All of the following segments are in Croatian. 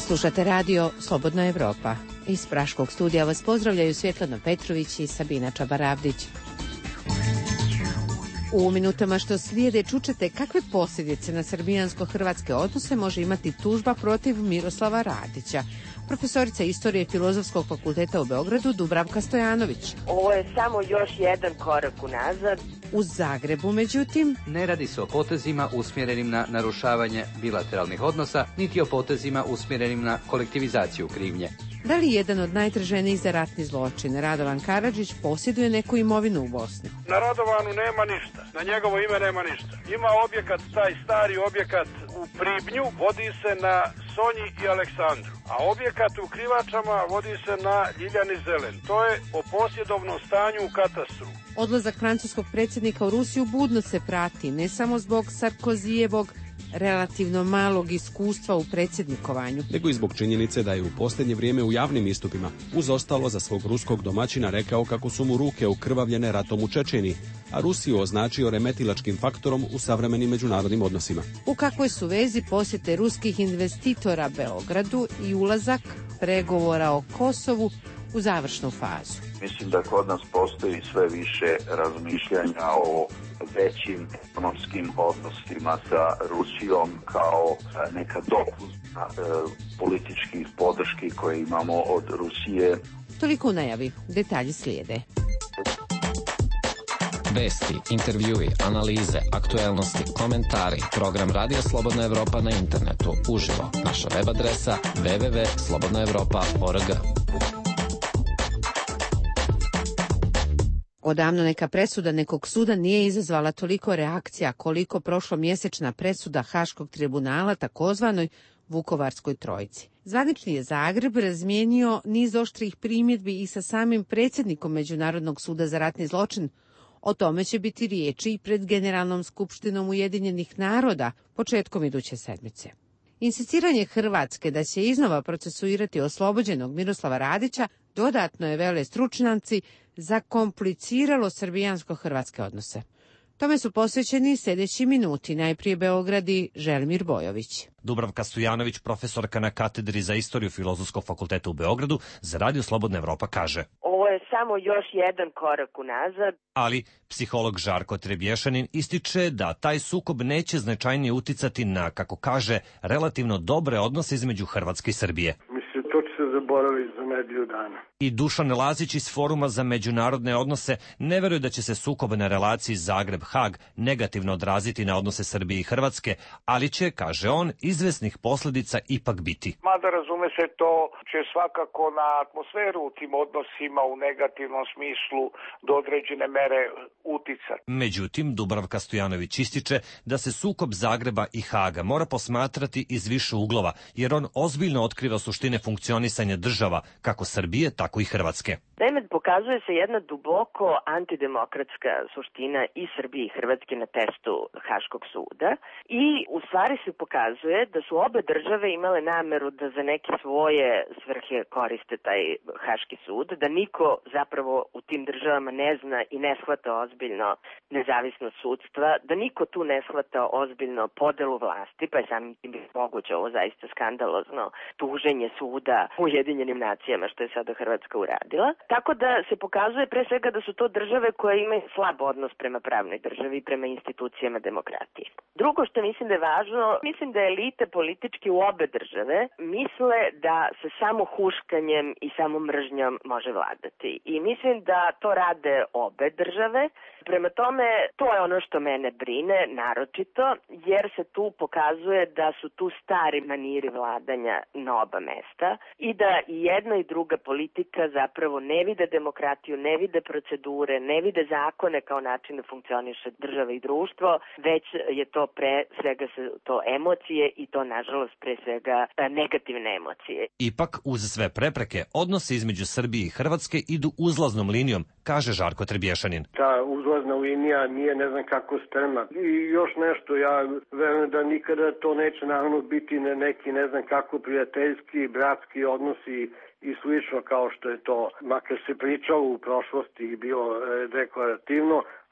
Slušate radio Slobodna Evropa. Iz Praškog studija vas pozdravljaju Svjetlana Petrović i Sabina Čabaravdić. U minutama što slijede čućete kakve posljedice na srbijansko-hrvatske odnose može imati tužba protiv Miroslava Radića. Profesorica istorije Filozofskog fakulteta u Beogradu Dubravka Stojanović. Ovo je samo još jedan korak unazad. U Zagrebu, međutim, ne radi se o potezima usmjerenim na narušavanje bilateralnih odnosa, niti o potezima usmjerenim na kolektivizaciju krivnje. Da li jedan od najtraženijih za ratni zločin, Radovan Karadžić, posjeduje neku imovinu u Bosni? Na Radovanu nema ništa, na njegovo ime nema ništa. Ima objekat, taj stari objekat u Pribnju, vodi se na Sonji i Aleksandru, a objekat u Krivačama vodi se na Ljiljani Zelen. To je o posjedovnom stanju u katastru. Odlazak francuskog predsjednika u Rusiju budno se prati, ne samo zbog Sarkozijevog relativno malog iskustva u predsjednikovanju, nego i zbog činjenice da je u posljednje vrijeme u javnim istupima uz ostalo za svog ruskog domaćina rekao kako su mu ruke okrvavljene ratom u Čečeniji, a Rusiju označio remetilačkim faktorom u savremenim međunarodnim odnosima. U kakvoj su vezi posjete ruskih investitora Beogradu i ulazak pregovora o Kosovu u završnu fazu? Mislim da kod nas postoji sve više razmišljanja o većim ekonomskim odnosima sa Rusijom kao neka dopuna političkih podrški koje imamo od Rusije. Toliko u najavi, detalji slijede. Vesti, intervjui, analize, aktuelnosti, komentari, program Radio Slobodna Evropa na internetu, uživo, naša web adresa www.slobodnaevropa.org. Odavno neka presuda nekog suda nije izazvala toliko reakcija koliko prošlomjesečna presuda Haškog tribunala takozvanoj Vukovarskoj trojci. Zvanični je Zagreb razmijenio niz oštrih primjedbi i sa samim predsjednikom Međunarodnog suda za ratni zločin. O tome će biti riječi i pred Generalnom skupštinom Ujedinjenih naroda početkom iduće sedmice. Insistiranje Hrvatske da će iznova procesuirati oslobođenog Miroslava Radića dodatno je, vele stručnjaci, zakompliciralo srbijansko-hrvatske odnose. Tome su posvećeni sljedeći minuti. Najprije Beograd i Želimir Bojović. Dubravka Stojanović, profesorka na katedri za istoriju Filozofskog fakulteta u Beogradu, za Radio Slobodna Evropa kaže: Ovo je samo još jedan korak unazad. Ali psiholog Žarko Trebješanin ističe da taj sukob neće značajnije uticati na, kako kaže, relativno dobre odnose između Hrvatske i Srbije. Mislim, to će se zaboraviti za nedelju dana. I Dušan Lazić iz Foruma za međunarodne odnose ne veruje da će se sukob na relaciji Zagreb-Hag negativno odraziti na odnose Srbije i Hrvatske, ali će, kaže on, izvesnih posljedica ipak biti. Mada razume se, to će svakako na atmosferu u tim odnosima u negativnom smislu do određene mere uticati. Međutim, Dubravka Stojanović ističe da se sukob Zagreba i Haga mora posmatrati iz više uglova, jer on ozbiljno otkriva suštine funkcionisanja država, kako Srbije, tako i Hrvatske. Naime, pokazuje se jedna duboko antidemokratska suština i Srbije i Hrvatske na testu Haškog suda i u stvari se pokazuje da su obe države imale nameru da za neke svoje svrhe koriste taj Haški sud, da niko zapravo u tim državama ne zna i ne shvata ozbiljno nezavisnost sudstva, da niko tu ne shvata ozbiljno podelu vlasti, pa je samim tim moguće ovo zaista skandalozno tuženje suda u Ujedinjenim nacijama, što je sada Hrvatska uradila. Tako da se pokazuje pre svega da su to države koje imaju slab odnos prema pravnoj državi i prema institucijama demokratije. Drugo što mislim da je važno, mislim da elite politički u obe države misle da se samo huškanjem i samo mržnjom može vladati. I mislim da to rade obe države. Prema tome, to je ono što mene brine naročito, jer se tu pokazuje da su tu stari maniri vladanja na oba mesta i da i jedna i druga politika zapravo ne vide demokratiju, ne vide procedure, ne vide zakone kao način da funkcioniše država i društvo, već je to pre svega to emocije i to nažalost pre svega negativne emocije. Ipak, uz sve prepreke, odnose između Srbije i Hrvatske idu uzlaznom linijom, kaže Žarko Trebješanin. Ta uzlazna linija nije ne znam kako strma. I još nešto, ja verujem da nikada to neće naravno biti na neki ne znam kako prijateljski, bratski odnosi i slično kao što je to, makar se pričalo u prošlosti i bilo deklarativno,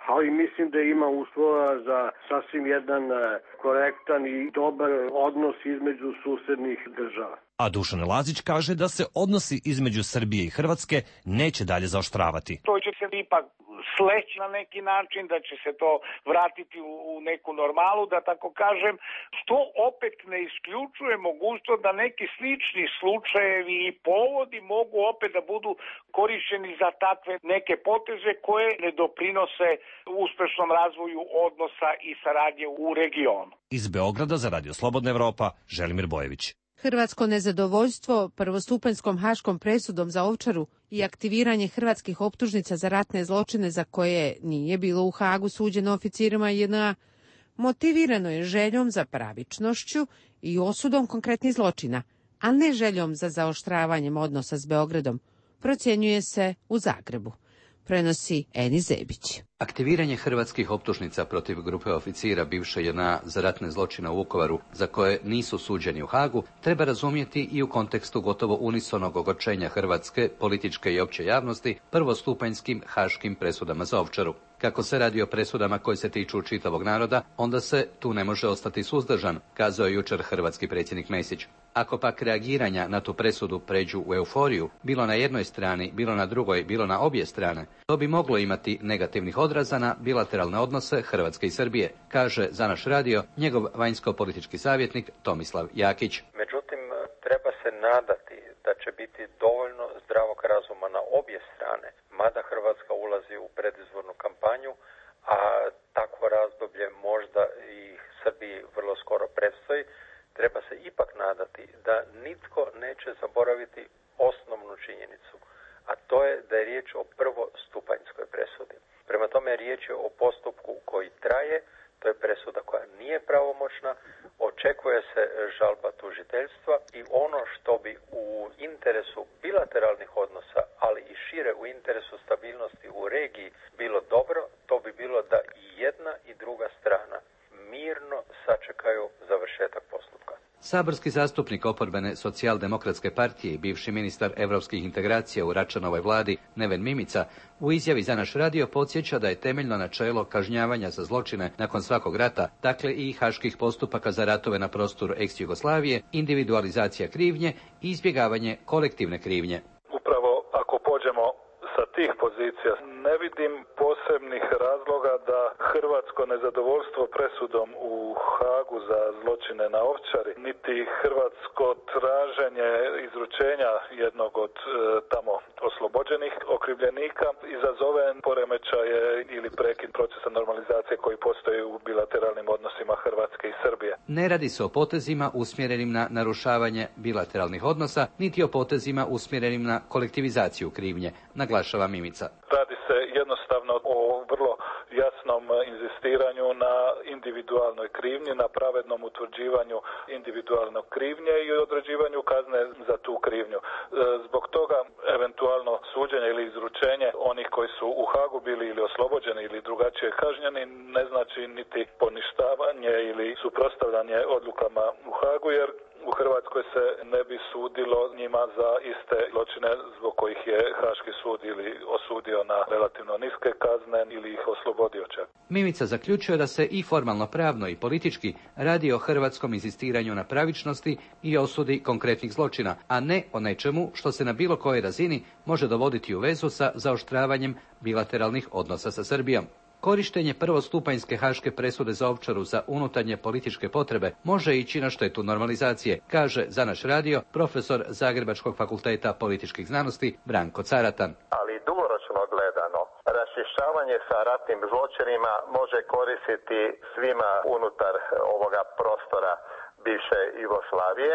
ali mislim da ima uslova za sasvim jedan korektan i dobar odnos između susednih država. A Dušan Lazić kaže da se odnosi između Srbije i Hrvatske neće dalje zaoštravati. To će se ipak sleći na neki način, da će se to vratiti u neku normalu, da tako kažem, što opet ne isključuje mogućnost da neki slični slučajevi i povodi mogu opet da budu korišćeni za takve neke poteze koje ne doprinose uspešnom razvoju odnosa i saradnje u regionu. Iz Beograda za Radio Slobodna Evropa, Želimir Bojević. Hrvatsko nezadovoljstvo prvostupanjskom haškom presudom za Ovčaru i aktiviranje hrvatskih optužnica za ratne zločine za koje nije bilo u Hagu suđeno oficirima JNA motivirano je željom za pravičnošću i osudom konkretnih zločina, a ne željom za zaoštravanjem odnosa s Beogradom, procjenjuje se u Zagrebu. Prenosi Eni Zebić. Aktiviranje hrvatskih optužnica protiv grupe oficira bivše JNA za ratne zločine u Vukovaru, za koje nisu suđeni u Hagu, treba razumjeti i u kontekstu gotovo unisonog ogorčenja hrvatske političke i opće javnosti prvostupanjskim haškim presudama za Ovčaru. Kako se radi o presudama koje se tiču čitavog naroda, onda se tu ne može ostati suzdržan, kazao je jučer hrvatski predsjednik Mesić. Ako pak reagiranja na tu presudu pređu u euforiju, bilo na jednoj strani, bilo na drugoj, bilo na obje strane, to bi moglo imati negativnih odraza na bilateralne odnose Hrvatske i Srbije, kaže za naš radio njegov vanjsko-politički savjetnik Tomislav Jakić. Međutim, treba se nadati da će biti dovoljno zdravog razuma na obje strane, mada Hrvatska ulazi u predizbornu kampanju, a takvo razdoblje možda i Srbiji vrlo skoro predstoji. Treba se ipak nadati da nitko neće zaboraviti osnovnu činjenicu, a to je da je riječ o prvostupanjskoj presudi. Prema tome riječ je o postupku koji traje, to je presuda koja nije pravomoćna, očekuje se žalba tužiteljstva i ono što bi u interesu bilateralnih odnosa, ali i šire u interesu stabilnosti u regiji bilo dobro, to bi bilo da i jedna i druga strana mirno sačekaju završetak postupka. Saborski zastupnik oporbene socijaldemokratske partije i bivši ministar europskih integracija u Račanovoj vladi Neven Mimica u izjavi za naš radio podsjeća da je temeljno načelo kažnjavanja za zločine nakon svakog rata, dakle i haških postupaka za ratove na prostoru ex-Jugoslavije, individualizacija krivnje i izbjegavanje kolektivne krivnje. Upravo ako pođemo sa tih pozicija, ne vidim posebnih razloga da hrvatsko nezadovoljstvo presudom u Hagu za zločine na Ovčari, niti hrvatsko traženje izručenja jednog od tamo oslobođenih okrivljenika izazove poremećaje ili prekid procesa normalizacije koji postoji u bilateralnim odnosima Hrvatske i Srbije. Ne radi se o potezima usmjerenim na narušavanje bilateralnih odnosa, niti o potezima usmjerenim na kolektivizaciju krivnje, naglašava Mimica. Radi se jednostavno o vrlo jasnom inzistiranju na individualnoj krivnji, na pravednom utvrđivanju individualnog krivnje i određivanju kazne za tu krivnju. Zbog toga eventualno suđenje ili izručenje onih koji su u Hagu bili ili oslobođeni ili drugačije kažnjeni ne znači niti poništavanje ili suprotstavljanje odlukama u Hagu, jer u Hrvatskoj se ne bi sudilo njima za iste zločine zbog kojih je Haški sud ili osudio na relativno niske kazne ili ih oslobodio čak. Mimica zaključuje da se i formalno pravno i politički radi o hrvatskom inzistiranju na pravičnosti i osudi konkretnih zločina, a ne o nečemu što se na bilo kojoj razini može dovoditi u vezu sa zaoštravanjem bilateralnih odnosa sa Srbijom. Korištenje prvostupanjske haške presude za Ovčaru za unutarnje političke potrebe može ići na štetu normalizacije, kaže za naš radio profesor Zagrebačkog fakulteta političkih znanosti Branko Caratan. Ali dugoročno gledano, raščišćavanje sa ratnim zločinima može koristiti svima unutar ovoga prostora bivše Jugoslavije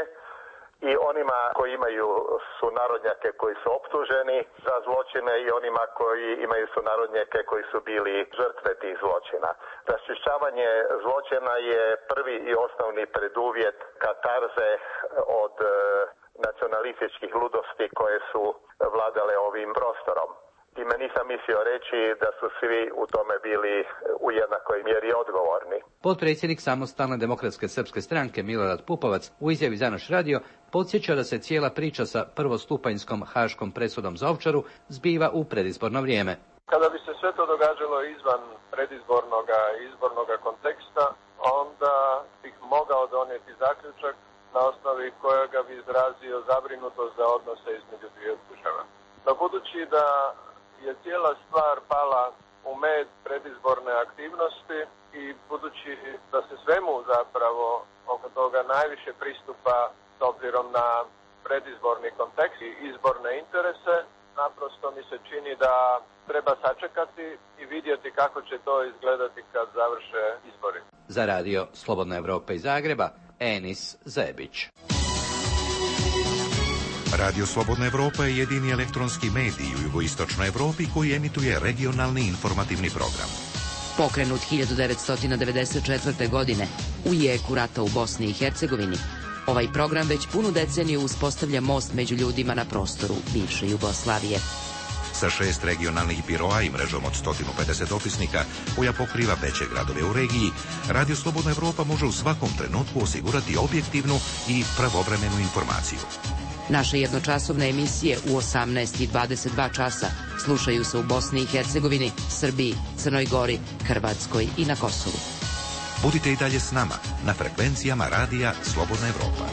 i onima koji imaju sunarodnjake koji su optuženi za zločine i onima koji imaju sunarodnjake koji su bili žrtve tih zločina. Raščišćavanje zločina je prvi i osnovni preduvjet katarze od nacionalističkih ludosti koje su vladale ovim prostorom. Time nisam mislio reći da su svi u tome bili u jednakoj mjeri odgovorni. Potpredsjednik Samostalne demokratske srpske stranke Milorad Pupovac u izjavi za naš radio podsjeća da se cijela priča sa prvostupanjskom haškom presudom za Ovčaru zbiva u predizborno vrijeme. Kada bi se sve to događalo izvan predizbornoga i izbornoga konteksta, onda bih mogao donijeti zaključak na osnovi kojega bi izrazio zabrinutost za odnose između dvije država. No budući da je cijela stvar pala u med predizborne aktivnosti i budući da se svemu zapravo oko toga najviše pristupa s obzirom na predizborni kontekst i izborne interese, naprosto mi se čini da treba sačekati i vidjeti kako će to izgledati kad završe izbori. Za radio Slobodna Evropa iz Zagreba, Enis Zebić. Radio Slobodna Evropa je jedini elektronski medij u jugoistočnoj Evropi koji emituje regionalni informativni program. Pokrenut 1994. godine u jeku rata u Bosni i Hercegovini, ovaj program već punu deceniju uspostavlja most među ljudima na prostoru bivše Jugoslavije. Sa 6 regionalnih biroa i mrežom od 150 dopisnika koja pokriva veće gradove u regiji, Radio Slobodna Evropa može u svakom trenutku osigurati objektivnu i pravovremenu informaciju. Naše jednočasovne emisije u 18 i 22 časa slušaju se u Bosni i Hercegovini, Srbiji, Crnoj Gori, Hrvatskoj i na Kosovu. Budite i dalje s nama na frekvencijama radija Slobodna Evropa.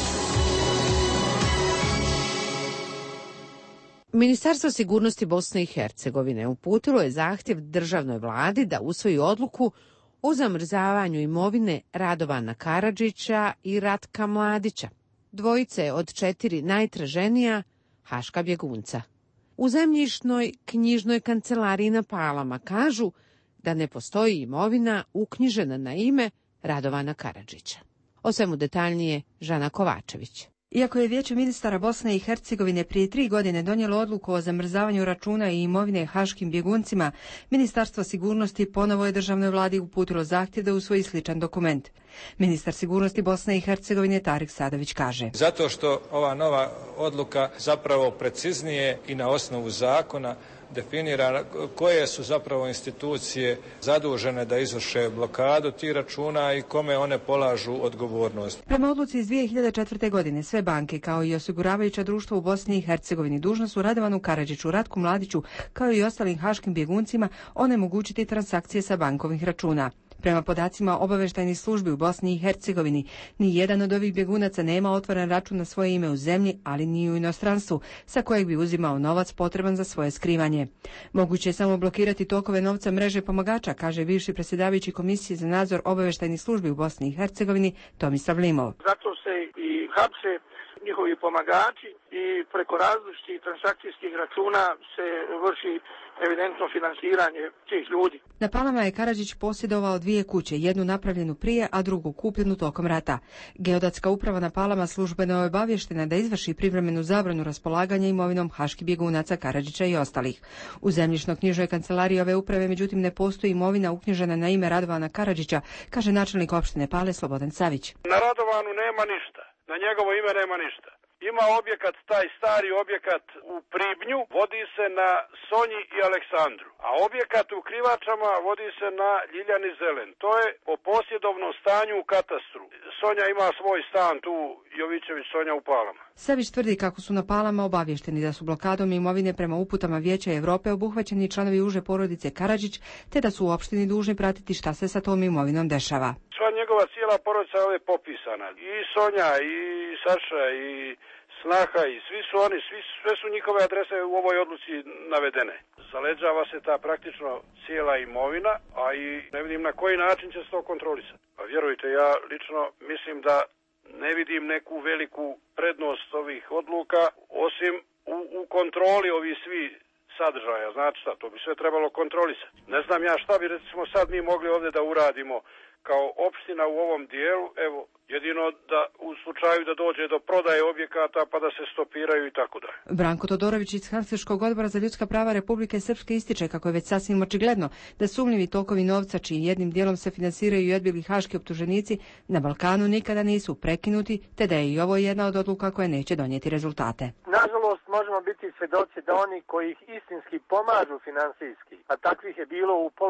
Ministarstvo sigurnosti Bosne i Hercegovine uputilo je zahtjev državnoj vladi da usvoji odluku o zamrzavanju imovine Radovana Karadžića i Ratka Mladića, dvojice od 4 najtraženija haška bjegunca. U zemljišnoj knjižnoj kancelariji na Palama kažu da ne postoji imovina uknjižena na ime Radovana Karadžića. O svemu detaljnije Žana Kovačević. Iako je Vijeće ministara Bosne i Hercegovine prije 3 godine donijelo odluku o zamrzavanju računa i imovine haškim bjeguncima, Ministarstvo sigurnosti ponovo je državnoj vladi uputilo zahtjev da usvoji sličan dokument. Ministar sigurnosti Bosne i Hercegovine Tarik Sadović kaže: Zato što ova nova odluka zapravo preciznije i na osnovu zakona definira koje su zapravo institucije zadužene da izvrše blokadu tih računa i kome one polažu odgovornost. Prema odluci iz 2004. godine sve banke kao i osiguravajuća društva u Bosni i Hercegovini dužna su Radovanu Karadžiću, Ratku Mladiću kao i ostalim haškim bjeguncima onemogućiti transakcije sa bankovnih računa. Prema podacima obavještajnih službi u Bosni i Hercegovini, ni jedan od ovih bjegunaca nema otvoren račun na svoje ime u zemlji, ali ni u inostranstvu, sa kojeg bi uzimao novac potreban za svoje skrivanje. Moguće je samo blokirati tokove novca mreže pomagača, kaže bivši predsjedavajući Komisije za nadzor obavještajnih službi u Bosni i Hercegovini Tomislav Limov. Zato se i hapse njihovi pomagači i preko različitih transakcijskih računa se vrši evidentno finansiranje tih ljudi. Na Palama je Karadžić posjedovao 2 kuće, jednu napravljenu prije, a drugu kupljenu tokom rata. Geodetska uprava na Palama službeno je obavještena da izvrši privremenu zabranu raspolaganja imovinom haških bjegunaca Karadžića i ostalih. U zemljišno-knjižnoj kancelariji ove uprave međutim ne postoji imovina uknjižena na ime Radovana Karadžića, kaže načelnik opštine Pale Slobodan Savić. Na Radovanu nema ništa, na njegovo ime nema ništa. Ima objekat, taj stari objekat u Pribnju, vodi se na Sonji i Aleksandru, a objekat u Krivačama vodi se na Ljiljani Zelen. To je po posjedovnom stanju u katastru. Sonja ima svoj stan tu, Jovićević Sonja u Palama. Savić tvrdi kako su na Palama obavješteni da su blokadom imovine prema uputama Vijeća Evrope obuhvaćeni članovi uže porodice Karadžić, te da su u opštini dužni pratiti šta se sa tom imovinom dešava. Sva njegova cijela porodica je popisana. I Sonja, i Saša, i snaha i svi su oni, sve su njihove adrese u ovoj odluci navedene. Zaleđava se ta praktično cijela imovina, a i ne vidim na koji način će se to kontrolisati. Pa vjerujte, ja lično mislim da ne vidim neku veliku prednost ovih odluka, osim u kontroli ovih svi sadržaja. Znači šta, to bi sve trebalo kontrolisati. Ne znam ja šta bi recimo sad mi mogli ovdje da uradimo kao opština u ovom dijelu, evo, jedino da u slučaju da dođe do prodaje objekata pa da se stopiraju i tako dalje. Branko Todorović iz Helsinškog odbora za ljudska prava Republike Srpske ističe kako je već sasvim očigledno da sumnjivi tokovi novca čiji jednim dijelom se finansiraju i odbili haški optuženici na Balkanu nikada nisu prekinuti, te da je i ovo jedna od odluka koje neće donijeti rezultate. Nažalost, možemo biti svjedoci da oni koji ih istinski pomažu finansijski, a takvih je bilo u polu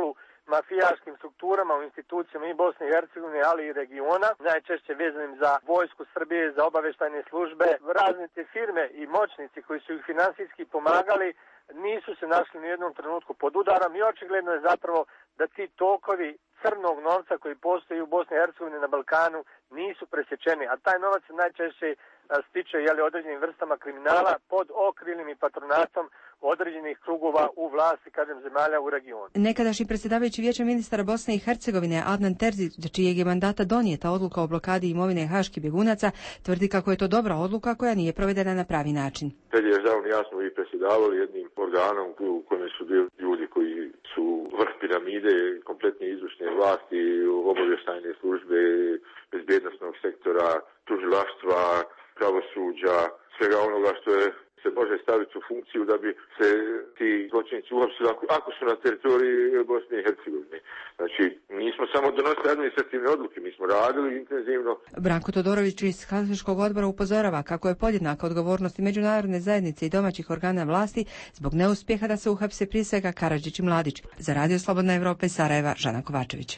mafijaškim strukturama u institucijama i Bosne i Hercegovine, ali i regiona, najčešće vezanim za vojsku Srbije, za obaveštajne službe. Razne te firme i moćnici koji su ih finansijski pomagali nisu se našli ni u jednom trenutku pod udarom i očigledno je zapravo da ti tokovi crnog novca koji postoji u Bosni i Hercegovini na Balkanu nisu presječeni, a taj novac se najčešće stiče određenim vrstama kriminala pod okriljem i patronatom određenih krugova u vlasti, zemalja u regionu. Nekadašnji predsjedavajući Vijeća ministara Bosne i Hercegovine Adnan Terzić, čijeg je mandata donijeta odluka o blokadi imovine haških bjegunaca, tvrdi kako je to dobra odluka koja nije provedena na pravi način. Tad je davno jasno i predsjedavali jednim organom u kojem su bili ljudi koji su vrh piramide, kompletne izvršne vlasti, obavještajne službe, bezbjednosnog sektora, tužilaštva, pravosuđa, svega onoga što se može staviti u funkciju da bi se ti zločinci uhapsili ako su na teritoriji Bosne i Hercegovine. Znači, nismo samo donosili administrativne odluke, mi smo radili intenzivno. Branko Todorović iz Helsinškog odbora upozorava kako je podjednaka odgovornost i međunarodne zajednice i domaćih organa vlasti zbog neuspjeha da se uhapse prije svega Karadžić i Mladić. Za Radio Slobodna Evropa iz Sarajeva, Žana Kovačević.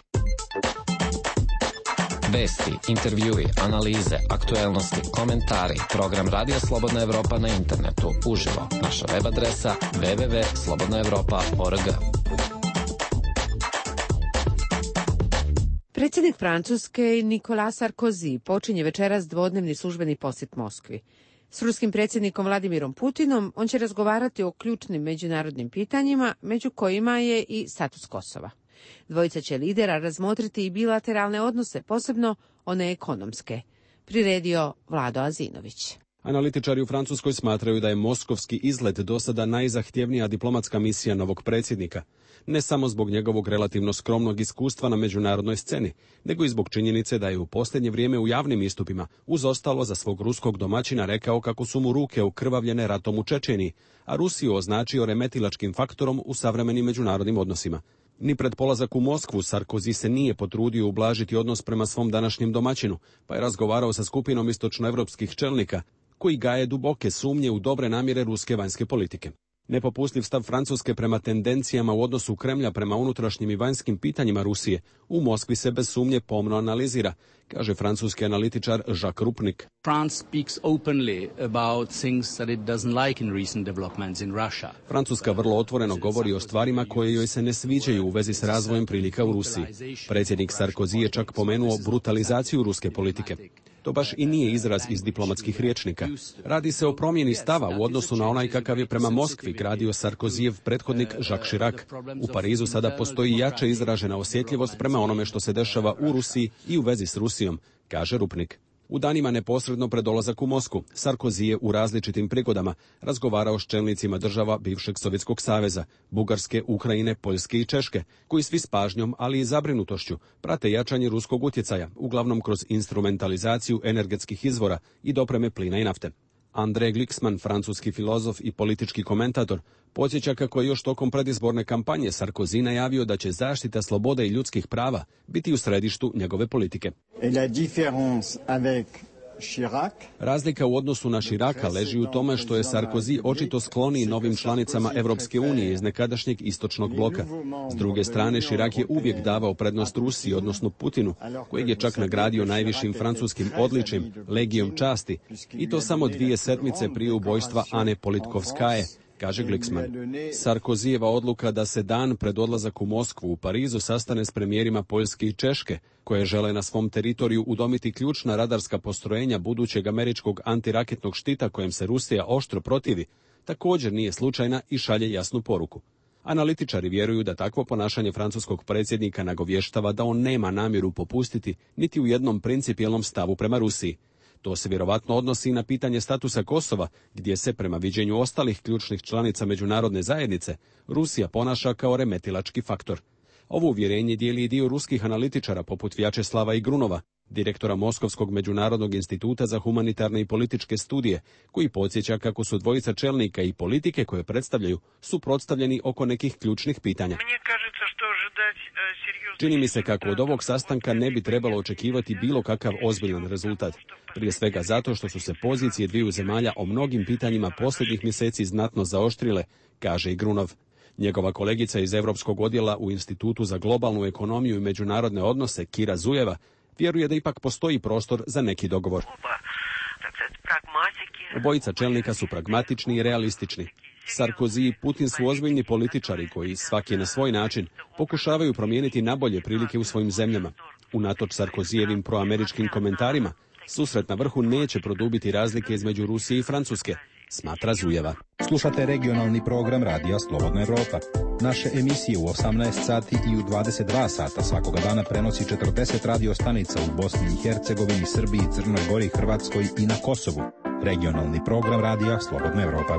Vesti, intervjui, analize, aktuelnosti, komentari. Program Radio Slobodna Evropa na internetu. Uživo. Naša web adresa www.slobodnaevropa.org. Predsjednik Francuske Nicolas Sarkozy počinje večeras dvodnevni službeni posjet Moskvi. S ruskim predsjednikom Vladimirom Putinom on će razgovarati o ključnim međunarodnim pitanjima, među kojima je i status Kosova. Dvojica će lidera razmotriti i bilateralne odnose, posebno one ekonomske, priredio Vlado Azinović. Analitičari u Francuskoj smatraju da je moskovski izlet do sada najzahtjevnija diplomatska misija novog predsjednika, ne samo zbog njegovog relativno skromnog iskustva na međunarodnoj sceni, nego i zbog činjenice da je u posljednje vrijeme u javnim istupima uz ostalo za svog ruskog domaćina rekao kako su mu ruke okrvavljene ratom u Čečeniji, a Rusiju označio remetilačkim faktorom u savremenim međunarodnim odnosima. Ni pred polazak u Moskvu Sarkozy se nije potrudio ublažiti odnos prema svom današnjem domaćinu, pa je razgovarao sa skupinom istočnoevropskih čelnika, koji gaje duboke sumnje u dobre namjere ruske vanjske politike. Nepopustljiv stav Francuske prema tendencijama u odnosu Kremlja prema unutrašnjim i vanjskim pitanjima Rusije u Moskvi se bez sumnje pomno analizira, kaže francuski analitičar Jacques Rupnik. Francuska vrlo otvoreno govori o stvarima koje joj se ne sviđaju u vezi s razvojem prilika u Rusiji. Predsjednik Sarkozy je čak pomenuo brutalizaciju ruske politike. To baš i nije izraz iz diplomatskih rječnika. Radi se o promjeni stava u odnosu na onaj kakav je prema Moskvi gradio Sarkozijev prethodnik Jacques Chirac. U Parizu sada postoji jače izražena osjetljivost prema onome što se dešava u Rusiji i u vezi s Rusijom, kaže Rupnik. U danima neposredno pred dolazak u Moskvu, Sarkozy je u različitim prigodama razgovarao s čelnicima država bivšeg Sovjetskog saveza, Bugarske, Ukrajine, Poljske i Češke, koji svi s pažnjom, ali i zabrinutošću prate jačanje ruskog utjecaja, uglavnom kroz instrumentalizaciju energetskih izvora i dopreme plina i nafte. André Glixman, francuski filozof i politički komentator, podsjeća kako je još tokom predizborne kampanje Sarkozy najavio da će zaštita slobode i ljudskih prava biti u središtu njegove politike. Razlika u odnosu na Chiraca leži u tome što je Sarkozy očito skloniji novim članicama Europske unije iz nekadašnjeg istočnog bloka. S druge strane, Chirac je uvijek davao prednost Rusiji, odnosno Putinu, kojeg je čak nagradio najvišim francuskim odličjem, Legijom časti, i to samo 2 sedmice prije ubojstva Ane Politkovskaje, kaže Glixman. Sarkozyjeva odluka da se dan pred odlazak u Moskvu u Parizu sastane s premijerima Poljske i Češke, koje žele na svom teritoriju udomiti ključna radarska postrojenja budućeg američkog antiraketnog štita kojem se Rusija oštro protivi, također nije slučajna i šalje jasnu poruku. Analitičari vjeruju da takvo ponašanje francuskog predsjednika nagovještava da on nema namjeru popustiti niti u jednom principijelnom stavu prema Rusiji. To se vjerovatno odnosi i na pitanje statusa Kosova, gdje se, prema viđenju ostalih ključnih članica međunarodne zajednice, Rusija ponaša kao remetilački faktor. Ovo uvjerenje dijeli i dio ruskih analitičara poput Vjačeslava Igrunova, direktora Moskovskog međunarodnog instituta za humanitarne i političke studije, koji podsjeća kako su dvojica čelnika i politike koje predstavljaju suprotstavljeni oko nekih ključnih pitanja. Čini mi se kako od ovog sastanka ne bi trebalo očekivati bilo kakav ozbiljan rezultat. Prije svega zato što su se pozicije dviju zemalja o mnogim pitanjima posljednjih mjeseci znatno zaoštrile, kaže Igrunov. Njegova kolegica iz Evropskog odjela u Institutu za globalnu ekonomiju i međunarodne odnose, Kira Zujeva, vjeruje da ipak postoji prostor za neki dogovor. Obojica čelnika su pragmatični i realistični. Sarkozy i Putin su ozbiljni političari koji, svaki na svoj način, pokušavaju promijeniti nabolje prilike u svojim zemljama. Unatoč Sarkozijevim proameričkim komentarima, susret na vrhu neće produbiti razlike između Rusije i Francuske, smatra Zujeva. Slušate regionalni program Radija Slobodna Evropa. Naše emisije u 18 sati i u 22 sata svakoga dana prenosi 40 radio stanica u Bosni i Hercegovini, Srbiji, Crnoj Gori, Hrvatskoj i na Kosovu. Regionalni program Radija Slobodna Evropa.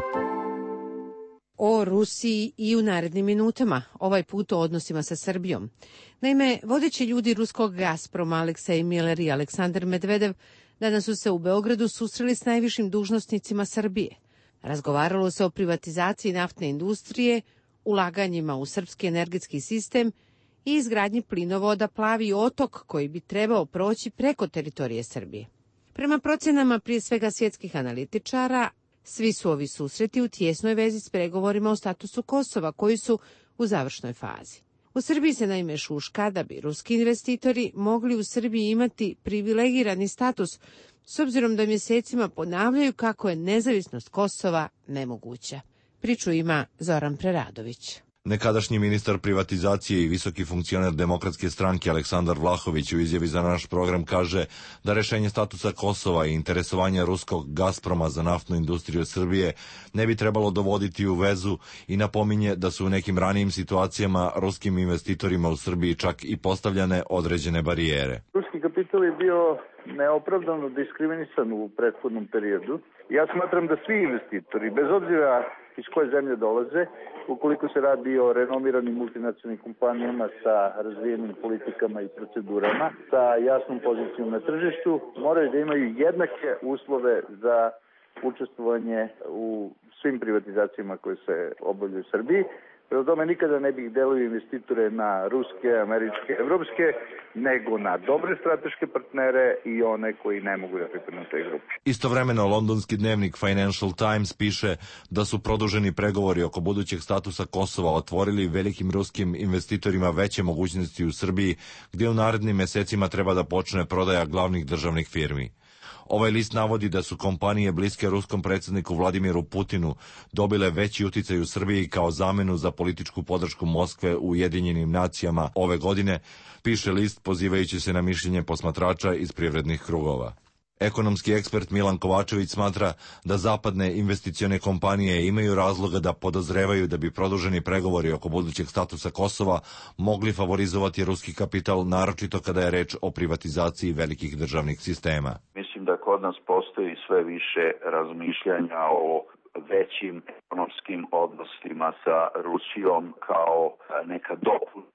O Rusiji i u narednim minutama, ovaj put o odnosima sa Srbijom. Naime, vodeći ljudi ruskog Gazproma Aleksej Miller i Aleksandar Medvedev danas su se u Beogradu susreli s najvišim dužnosnicima Srbije. Razgovaralo se o privatizaciji naftne industrije, ulaganjima u srpski energetski sistem i izgradnji plinovoda Plavi otok koji bi trebao proći preko teritorije Srbije. Prema procenama prije svega svjetskih analitičara, svi su ovi susreti u tijesnoj vezi s pregovorima o statusu Kosova koji su u završnoj fazi. U Srbiji se naime šuška da bi ruski investitori mogli u Srbiji imati privilegirani status s obzirom da mjesecima ponavljaju kako je nezavisnost Kosova nemoguća. Priču ima Zoran Preradović. Nekadašnji ministar privatizacije i visoki funkcioner Demokratske stranke Aleksandar Vlahović u izjavi za naš program kaže da rešenje statusa Kosova i interesovanja ruskog Gazproma za naftnu industriju Srbije ne bi trebalo dovoditi u vezu i napominje da su u nekim ranijim situacijama ruskim investitorima u Srbiji čak i postavljane određene barijere. Ruski kapital je bio neopravdano diskriminisan u prethodnom periodu. Ja smatram da svi investitori, bez obzira iz koje zemlje dolaze, ukoliko se radi o renomiranim multinacionalnim kompanijama sa razvijenim politikama i procedurama, sa jasnom pozicijom na tržištu, moraju da imaju jednake uslove za učestvovanje u svim privatizacijama koje se obavljaju u Srbiji. Prema tome nikada ne bih delio investitore na ruske, američke, evropske, nego na dobre strateške partnere i one koji ne mogu da pripadnu toj grupi. Istovremeno, londonski dnevnik Financial Times piše da su produženi pregovori oko budućeg statusa Kosova otvorili velikim ruskim investitorima veće mogućnosti u Srbiji, gdje u narednim mesecima treba da počne prodaja glavnih državnih firmi. Ovaj list navodi da su kompanije bliske ruskom predsjedniku Vladimiru Putinu dobile veći uticaj u Srbiji kao zamenu za političku podršku Moskve u Ujedinjenim nacijama ove godine, piše list pozivajući se na mišljenje posmatrača iz privrednih krugova. Ekonomski ekspert Milan Kovačević smatra da zapadne investicione kompanije imaju razloga da podozrevaju da bi produženi pregovori oko budućeg statusa Kosova mogli favorizovati ruski kapital, naročito kada je reč o privatizaciji velikih državnih sistema. Mislim da kod nas postoji sve više razmišljanja o većim ekonomskim odnosima sa Rusijom kao neka dopuna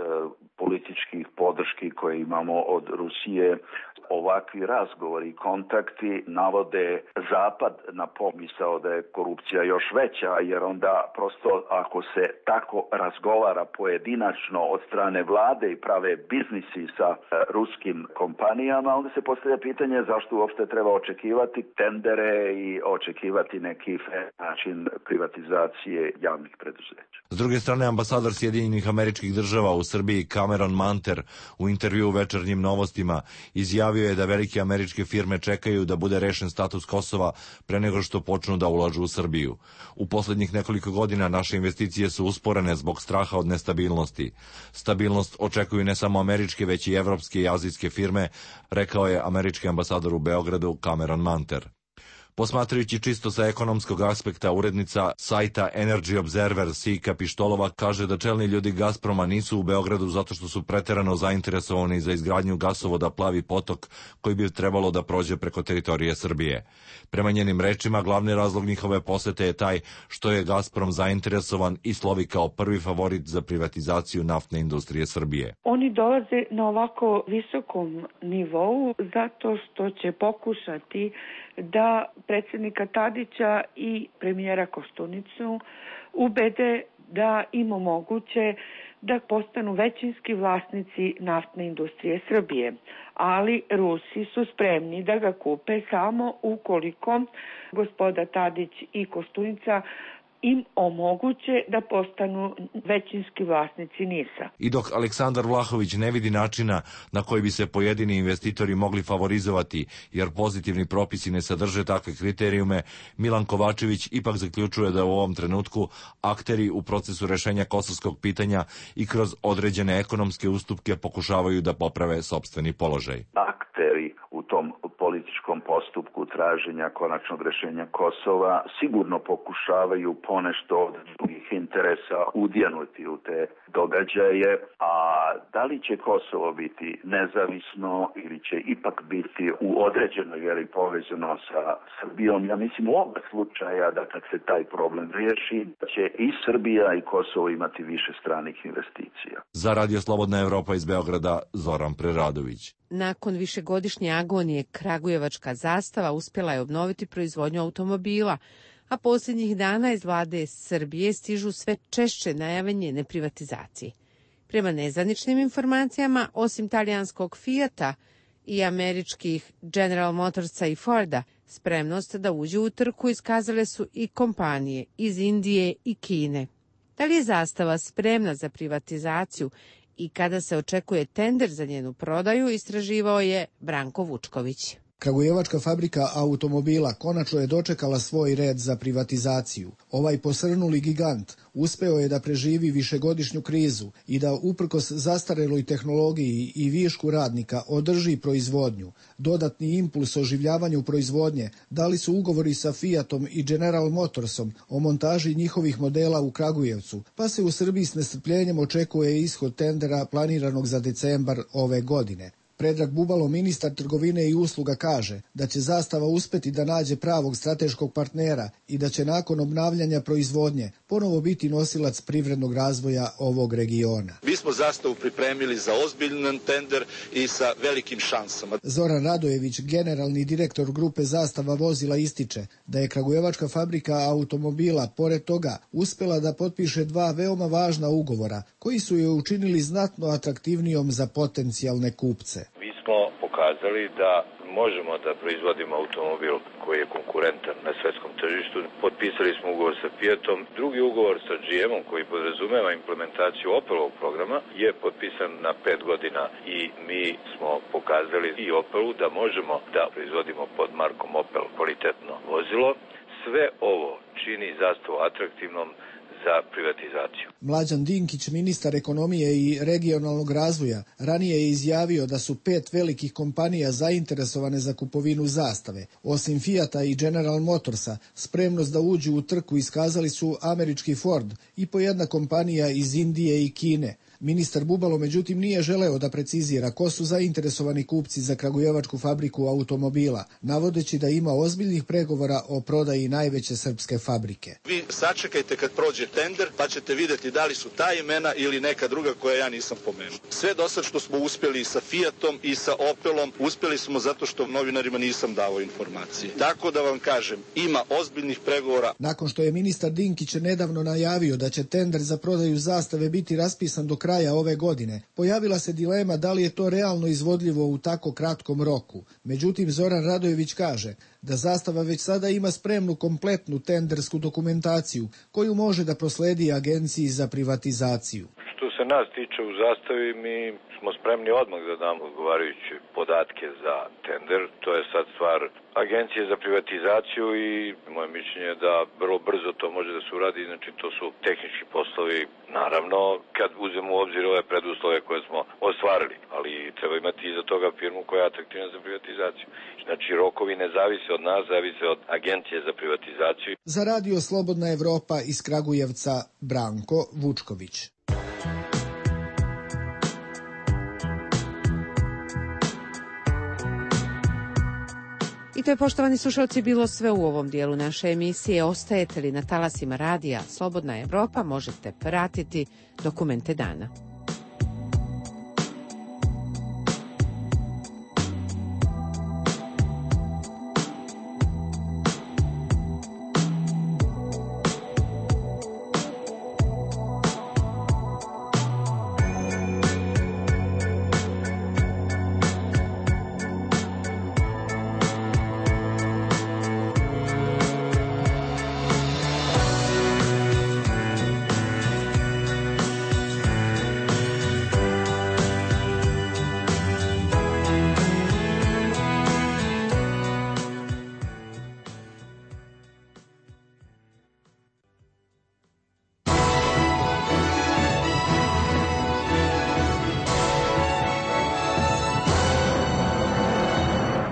političkih podrški koje imamo od Rusije. Ovakvi razgovori i kontakti navode Zapad na pomisao da je korupcija još veća, jer onda prosto ako se tako razgovara pojedinačno od strane vlade i prave biznisi sa ruskim kompanijama, onda se postavlja pitanje zašto uopšte treba očekivati tendere i očekivati neki način privatizacije javnih preduzeća. S druge strane, ambasador Sjedinjenih Američkih Država u Srbiji Cameron Manter u intervju u Večernjim novostima izjavio je da velike američke firme čekaju da bude rešen status Kosova pre nego što počnu da ulažu u Srbiju. U poslednjih nekoliko godina naše investicije su usporene zbog straha od nestabilnosti. Stabilnost očekuju ne samo američke, već i evropske i azijske firme, rekao je američki ambasador u Beogradu Cameron Manter. Posmatrajući čisto sa ekonomskog aspekta, urednica sajta Energy Observer Sika Pištolova kaže da čelni ljudi Gazproma nisu u Beogradu zato što su preterano zainteresovani za izgradnju gasovoda Plavi potok koji bi trebalo da prođe preko teritorije Srbije. Prema njenim rečima, glavni razlog njihove posete je taj što je Gazprom zainteresovan i slovi kao prvi favorit za privatizaciju naftne industrije Srbije. Oni dolaze na ovako visokom nivou zato što će pokušati da predsjednika Tadića i premijera Koštunicu ubede da im omoguće da postanu većinski vlasnici naftne industrije Srbije. Ali Rusi su spremni da ga kupe samo ukoliko gospoda Tadić i Koštunica im omoguće da postanu većinski vlasnici NIS-a. I dok Aleksandar Vlahović ne vidi načina na koji bi se pojedini investitori mogli favorizovati, jer pozitivni propisi ne sadrže takve kriterijume, Milan Kovačević ipak zaključuje da u ovom trenutku akteri u procesu rešenja kosovskog pitanja i kroz određene ekonomske ustupke pokušavaju da poprave sopstveni položaj. Akteri u tom političkom postupku traženja konačnog rešenja Kosova sigurno pokušavaju ponešto od drugih interesa udjenuti u te događaje, a da li će Kosovo biti nezavisno ili će ipak biti u određenoj mjeri povezano sa Srbijom, ja mislim u oba slučaja da kad se taj problem riješi, će i Srbija i Kosovo imati više stranih investicija. Za Radio Slobodna Evropa iz Beograda, Zoran Preradović. Nakon višegodišnje agonije, kragujevačka zastava uspjela je obnoviti proizvodnju automobila, a posljednjih dana iz vlade Srbije stižu sve češće najave njene privatizacije. Prema nezvaničnim informacijama, osim talijanskog Fijata i američkih General Motorsa i Forda, spremnost da uđu u trku iskazale su i kompanije iz Indije i Kine. Da li je zastava spremna za privatizaciju i kada se očekuje tender za njenu prodaju, istraživao je Branko Vučković. Kragujevačka fabrika automobila konačno je dočekala svoj red za privatizaciju. Ovaj posrnuli gigant uspeo je da preživi višegodišnju krizu i da uprkos zastareloj tehnologiji i višku radnika održi proizvodnju. Dodatni impuls oživljavanju proizvodnje dali su ugovori sa Fiatom i General Motorsom o montaži njihovih modela u Kragujevcu, pa se u Srbiji s nestrpljenjem očekuje ishod tendera planiranog za decembar ove godine. Predrag Bubalo, ministar trgovine i usluga, kaže da će zastava uspeti da nađe pravog strateškog partnera i da će nakon obnavljanja proizvodnje ponovo biti nosilac privrednog razvoja ovog regiona. Mi smo zastavu pripremili za ozbiljan tender i sa velikim šansama. Zoran Radojević, generalni direktor grupe Zastava vozila, ističe da je kragujevačka fabrika automobila pored toga uspela da potpiše dva veoma važna ugovora koji su je učinili znatno atraktivnijom za potencijalne kupce. Mi smo pokazali da možemo da proizvodimo automobil koji je konkurentan na svetskom tržištu. Potpisali smo ugovor sa Fiatom. Drugi ugovor sa GM-om koji podrazumeva implementaciju Opelovog programa je potpisan na 5 godina i mi smo pokazali i Opelu da možemo da proizvodimo pod markom Opel kvalitetno vozilo. Sve ovo čini zastavu atraktivnom za privatizaciju. Mlađan Dinkić, ministar ekonomije i regionalnog razvoja, ranije je izjavio da su 5 velikih kompanija zainteresovane za kupovinu zastave. Osim Fiata i General Motorsa, spremnost da uđu u trku iskazali su američki Ford i po jedna kompanija iz Indije i Kine. Ministar Bubalo međutim nije želeo da precizira ko su zainteresovani kupci za kragujevačku fabriku automobila, navodeći da ima ozbiljnih pregovora o prodaji najveće srpske fabrike. Vi sačekajte kad prođe tender, pa ćete vidjeti da li su ta imena ili neka druga koja ja nisam pomenuo. Sve do sad što smo uspjeli sa Fiatom i sa Opelom, uspjeli smo zato što novinarima nisam dao informacije. Tako da vam kažem, ima ozbiljnih pregovora. Nakon što je ministar Dinkić nedavno najavio da će tender za prodaju zastave biti raspisan do kraja ove godine, pojavila se dilema da li je to realno izvodljivo u tako kratkom roku. Međutim, Zoran Radojević kaže da zastava već sada ima spremnu kompletnu tendersku dokumentaciju koju može da prosledi Agenciji za privatizaciju. Što se nas tiče u zastavi, mi smo spremni odmah da damo odgovarajuće podatke za tender. To je sad stvar Agencije za privatizaciju i moje mišljenje je da vrlo brzo to može da se uradi. Znači, to su tehnički poslovi, naravno, kad uzmemo u obzir ove preduslove koje smo ostvarili, ali treba imati iza toga firmu koja je atraktivna za privatizaciju. Znači, rokovi ne zavise od nas, zavise od Agencije za privatizaciju. Za Radio Slobodna Evropa iz Kragujevca, Branko Vučković. I to je, poštovani slušalci, bilo sve u ovom dijelu naše emisije. Ostajete li na talasima radija Slobodna Evropa, možete pratiti Dokumente dana.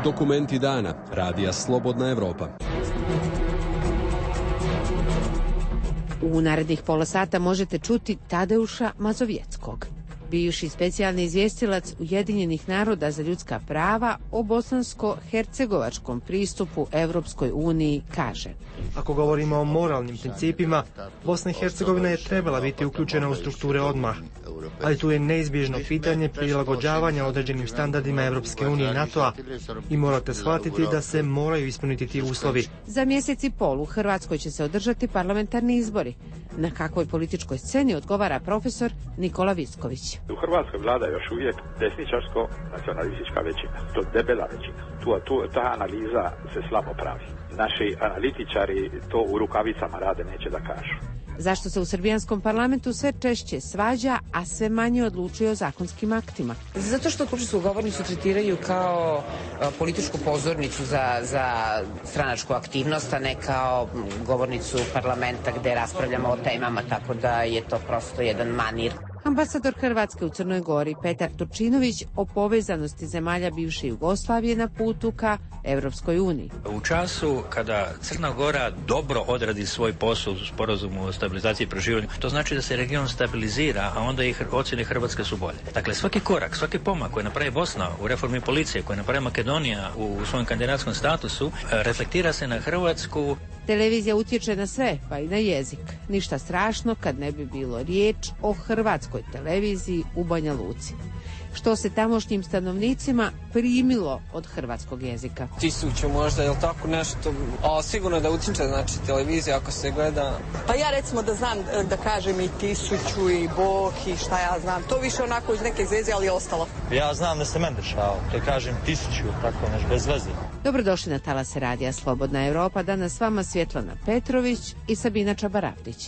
Dokumenti dana. Radija Slobodna Evropa. U narednih pola sata možete čuti Tadeuša Mazovjeckog, bivši specijalni izvjestilac Ujedinjenih naroda za ljudska prava o bosansko-hercegovačkom pristupu Evropskoj uniji, kaže: Ako govorimo o moralnim principima, Bosna i Hercegovina je trebala biti uključena u strukture odmah, ali tu je neizbježno pitanje prilagođavanja određenim standardima Evropske unije i NATO-a i morate shvatiti da se moraju ispuniti ti uslovi. Za mjesec i pol u Hrvatskoj će se održati parlamentarni izbori. Na kakvoj političkoj sceni odgovara profesor Nikola Visković. U Hrvatskoj vlada još uvijek desničarsko-nacionalistička većina. To je debela većina. Ta analiza se slabo pravi. Naši analitičari to u rukavicama rade, neće da kažu. Zašto se u srbijanskom parlamentu sve češće svađa, a sve manje odlučuje o zakonskim aktima? Zato što skupštinsku govornicu tretiraju kao političku pozornicu za stranačku aktivnost, a ne kao govornicu parlamenta gde raspravljamo o temama, tako da je to prosto jedan manir. Ambasador Hrvatske u Crnoj Gori Petar Turčinović o povezanosti zemalja bivše Jugoslavije na putu ka Evropskoj uniji. U času kada Crna Gora dobro odradi svoj posao u sporazumu o stabilizaciji i proširenju, to znači da se region stabilizira, a onda i ocjene Hrvatske su bolje. Dakle, svaki korak, svaki pomak koji napravi Bosna u reformi policije, koji napravi Makedonija u svojom kandidatskom statusu, reflektira se na Hrvatsku. Televizija utječe na sve, pa i na jezik. Ništa strašno kad ne bi bilo riječ o hrvatskoj televiziji u Banja Luci. Što se tamošnjim stanovnicima primilo od hrvatskog jezika. 1000 možda, je li tako nešto, a sigurno da utječe, znači televizija ako se gleda. Pa ja recimo da znam da kažem i 1000 i Bog i šta ja znam, to više onako iz neke zeze, ali je ostalo. Ja znam da se meni dešava, to kažem 1000, tako nešto, bez veze. Dobrodošli na talase radija Slobodna Evropa, danas s vama Svjetlana Petrović i Sabina Čabaravdić.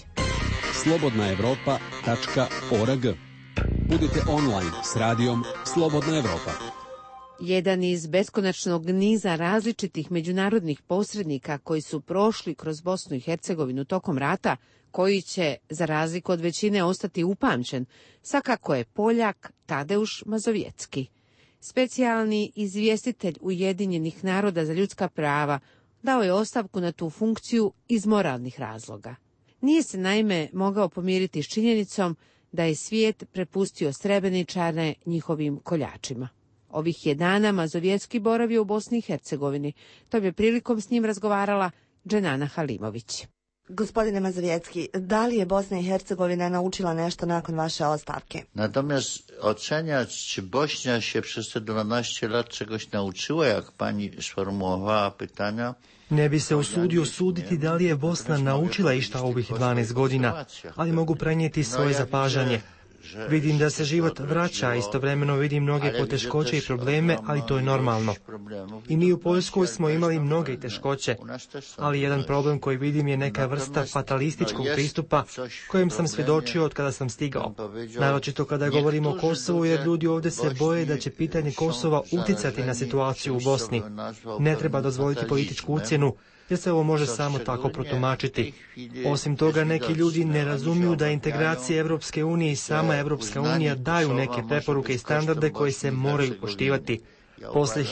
slobodnaevropa.org. Budite online s radijom Slobodna Evropa. Jedan iz beskonačnog niza različitih međunarodnih posrednika koji su prošli kroz Bosnu i Hercegovinu tokom rata, koji će, za razliku od većine, ostati upamćen, svakako je Poljak Tadeuš Mazovjecki. Specijalni izvjestitelj Ujedinjenih naroda za ljudska prava dao je ostavku na tu funkciju iz moralnih razloga. Nije se naime mogao pomiriti s činjenicom da je svijet prepustio Srebreničane njihovim koljačima. Ovih je dana Mazovjecki boravio u Bosni i Hercegovini. Tom je prilikom s njim razgovarala Dženana Halimović. Gospodine Mazovjecki, da li je Bosna i Hercegovina naučila nešto nakon vaše ostavke? Natomiast oceniać, czy Bośnia się przez te 12 lat czegoś nauczyła, jak pani sformułowała pytania. Ne bi se usudio suditi da li je Bosna naučila išta ovih 12 godina, ali mogu prenijeti svoje zapažanje. Vidim da se život vraća, istovremeno vidim mnoge poteškoće i probleme, ali to je normalno. I mi u Poljskoj smo imali mnoge teškoće, ali jedan problem koji vidim je neka vrsta fatalističkog pristupa kojem sam svjedočio od kada sam stigao. Naročito kada govorimo o Kosovu, jer ljudi ovdje se boje da će pitanje Kosova utjecati na situaciju u Bosni. Ne treba dozvoliti političku ucjenu, jer se ovo može samo tako protumačiti. Osim toga, neki ljudi ne razumiju da integracije Evropske unije i sama Evropska unija daju neke preporuke i standarde koji se moraju poštivati. Poslije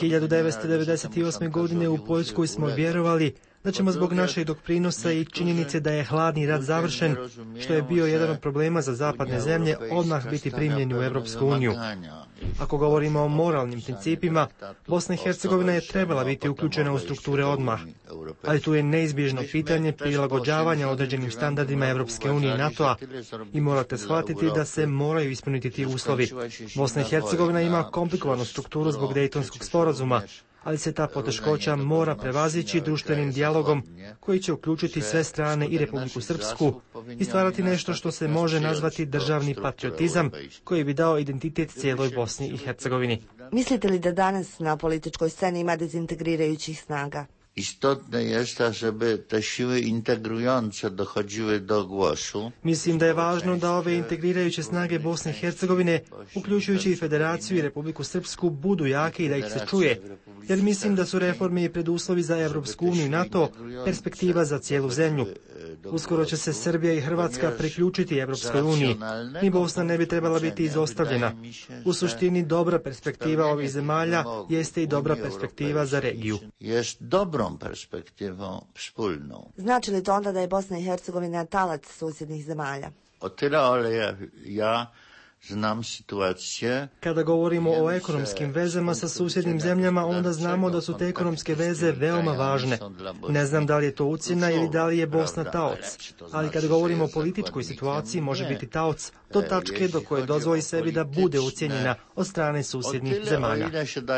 1998. godine u Poljskoj smo vjerovali da ćemo zbog našeg doprinosa i činjenice da je hladni rat završen, što je bio jedan od problema za zapadne zemlje, odmah biti primljeni u Evropsku uniju. Ako govorimo o moralnim principima, Bosna i Hercegovina je trebala biti uključena u strukture odmah, ali tu je neizbježno pitanje prilagođavanja određenim standardima Evropske unije i NATO-a i morate shvatiti da se moraju ispuniti ti uslovi. Bosna i Hercegovina ima komplikovanu strukturu zbog Dejtonskog sporazuma, ali se ta poteškoća mora prevazići društvenim dijalogom koji će uključiti sve strane i Republiku Srpsku i stvarati nešto što se može nazvati državni patriotizam koji bi dao identitet cijeloj Bosni i Hercegovini. Mislite li da danas na političkoj sceni ima dezintegrirajućih snaga? Istotne jest, żeby te siły integrujące dochodziły do głosu. Mislim da je važno da ove integrirajuće snage Bosne i Hercegovine, uključujući i Federaciju i Republiku Srpsku, budu jake i da ih se čuje. jer mislim da su reforme i preduslovi za Evropsku uniju i NATO perspektiva za cijelu zemlju. Uskoro će se Srbija i Hrvatska priključiti Evropskoj uniji. Ni Bosna ne bi trebala biti izostavljena. U suštini dobra perspektiva ovih zemalja jeste i dobra perspektiva za regiju. Jest dobrom perspektivom wspólną. Znači li to onda da je Bosna i Hercegovina talac susjednih zemalja? O tyle, ale ja znam situacije. Kada govorimo o ekonomskim vezama sa susjednim zemljama, onda znamo da su te ekonomske veze veoma važne. Ne znam da li je to ucjena ili da li je Bosna taoc. Ali kada govorimo o političkoj situaciji, može biti taoc do tačke do koje dozvoli sebi da bude ucijenjena od strane susjednih zemalja.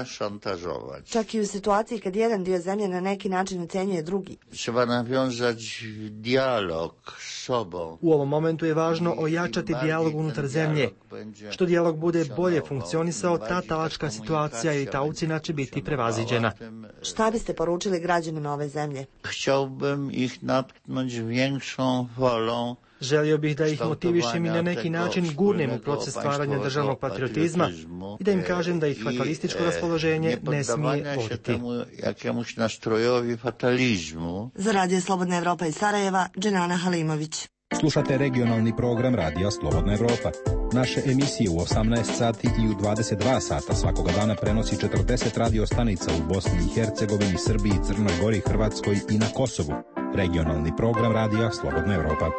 Čak i u situaciji kad jedan dio zemlje na neki način ucenjuje drugi. Treba nawiązać dijalog s sobom. U ovom momentu je važno ojačati dijalog unutar zemlje. Što dijalog bude bolje funkcionisao, ta talačka situacija i ta ucjena će biti prevaziđena. Šta biste poručili građanima ove zemlje? Chciałbym ih natknąć większą wolą. Želio bih da ih motivišem i na neki način gurnem u proces stvaranja državnog patriotizma i da im kažem da ih fatalističko raspoloženje ne smije voditi. Jakiemuś nastrojowi fatalizmu. Za Radio Slobodna Evropa iz Sarajeva, Dženana Halimović. Slušate regionalni program Radija Slobodna Evropa. Naše emisije u 18 sati i u 22 sata svakoga dana prenosi 40 radio stanica u Bosni i Hercegovini, Srbiji, Crnoj Gori, Hrvatskoj i na Kosovu. Regionalni program Radija Slobodna Evropa.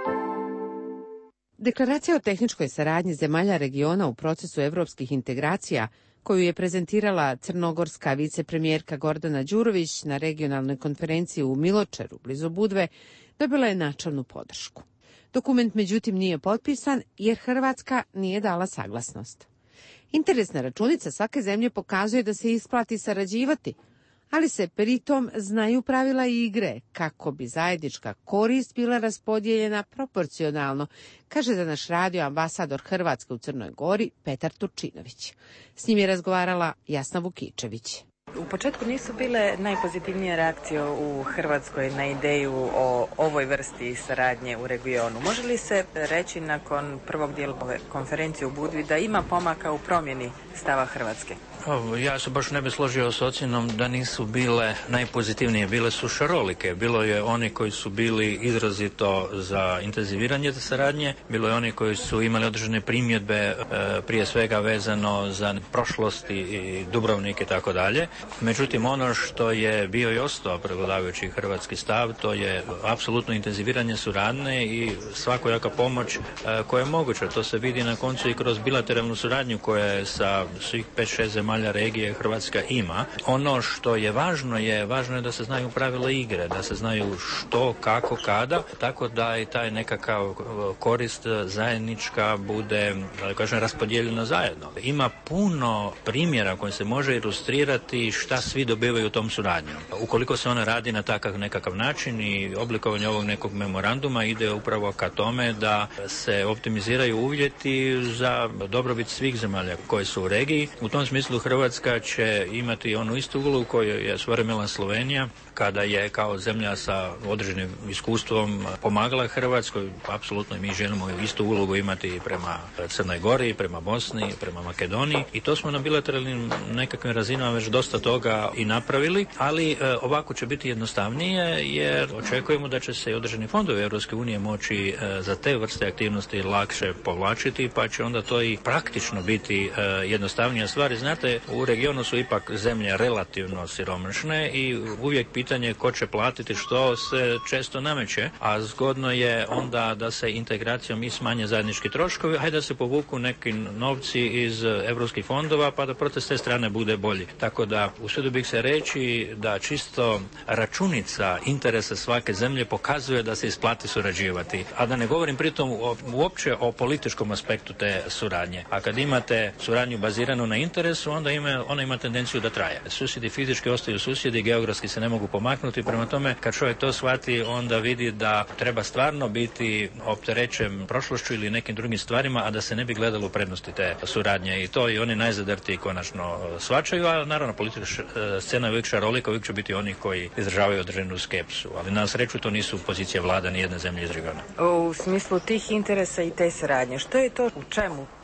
Deklaracija o tehničkoj saradnji zemalja regiona u procesu evropskih integracija, koju je prezentirala crnogorska vicepremijerka Gordana Đurović na regionalnoj konferenciji u Miločeru, blizu Budve, dobila je načelnu podršku. Dokument međutim nije potpisan jer Hrvatska nije dala saglasnost. Interesna računica svake zemlje pokazuje da se isplati sarađivati, ali se pritom znaju pravila igre kako bi zajednička korist bila raspodijeljena proporcionalno, kaže za naš radio ambasador Hrvatske u Crnoj Gori Petar Turčinović. S njim je razgovarala Jasna Vukičević. U početku nisu bile najpozitivnije reakcije u Hrvatskoj na ideju o ovoj vrsti saradnje u regionu. Može li se reći nakon prvog dijela ove konferencije u Budvi da ima pomaka u promjeni stava Hrvatske? Ja se baš ne bi složio s ocjenom da nisu bile najpozitivnije. Bile su šarolike. Bilo je oni koji su bili izrazito za intenziviranje te saradnje. Bilo je oni koji su imali određene primjedbe, prije svega vezano za prošlost i Dubrovnik i tako dalje. Međutim, ono što je bio i ostao prevladavajući hrvatski stav, to je apsolutno intenziviranje suradnje i svakojaka pomoć koja je moguća. To se vidi na koncu i kroz bilateralnu suradnju koja je sa svih 5-6 zemalja regije Hrvatska ima. Ono što je važno je da se znaju pravila igre, da se znaju što, kako, kada, tako da i taj nekakav korist zajednička bude, da kažem, raspodijeljena zajedno. Ima puno primjera koji se može ilustrirati šta svi dobivaju u tom suradnjom. Ukoliko se ona radi na takav nekakav način i oblikovanje ovog nekog memoranduma ide upravo ka tome da se optimiziraju uvjeti za dobrobit svih zemalja koje su u regiji. U tom smislu Hrvatska će imati onu istu ulogu koju je svojevremena Slovenija, kada je kao zemlja sa određenim iskustvom pomagala Hrvatskoj. Apsolutno mi želimo istu ulogu imati prema Crnoj Gori, prema Bosni, prema Makedoniji i to smo na bilateralnim nekakvim razinama već dosta toga i napravili, ali ovako će biti jednostavnije jer očekujemo da će se i određeni fondovi Europske unije moći za te vrste aktivnosti lakše povlačiti, pa će onda to i praktično biti jednostavnija stvar. Znate, u regionu su ipak zemlje relativno siromašne i uvijek pitanje ko će platiti što se često nameće, a zgodno je onda da se integracijom i smanje zajednički troškovi, hajde da se povuku neki novci iz europskih fondova pa da proces te strane bude bolji. Tako da usudio bih se reći da čisto računica interesa svake zemlje pokazuje da se isplati surađivati, a da ne govorim pritom uopće o političkom aspektu te suradnje. A kad imate suradnju baziranu na interesu, onda ona ima tendenciju da traje. Susjedi fizički ostaju susjedi, geografski se ne mogu pomaknuti, prema tome kad čovjek to shvati onda vidi da treba stvarno biti opterećen prošlošću ili nekim drugim stvarima, a da se ne bi gledalo u prednosti te suradnje i to i oni najzadrtiji konačno shvaćaju, a naravno politička scena je uvijek šarolika, uvijek će biti oni koji izražavaju određenu skepsu, ali na sreću to nisu pozicija vlada ni jedne zemlje iz regiona. U smislu tih interesa i te saradnje, što je to u čemu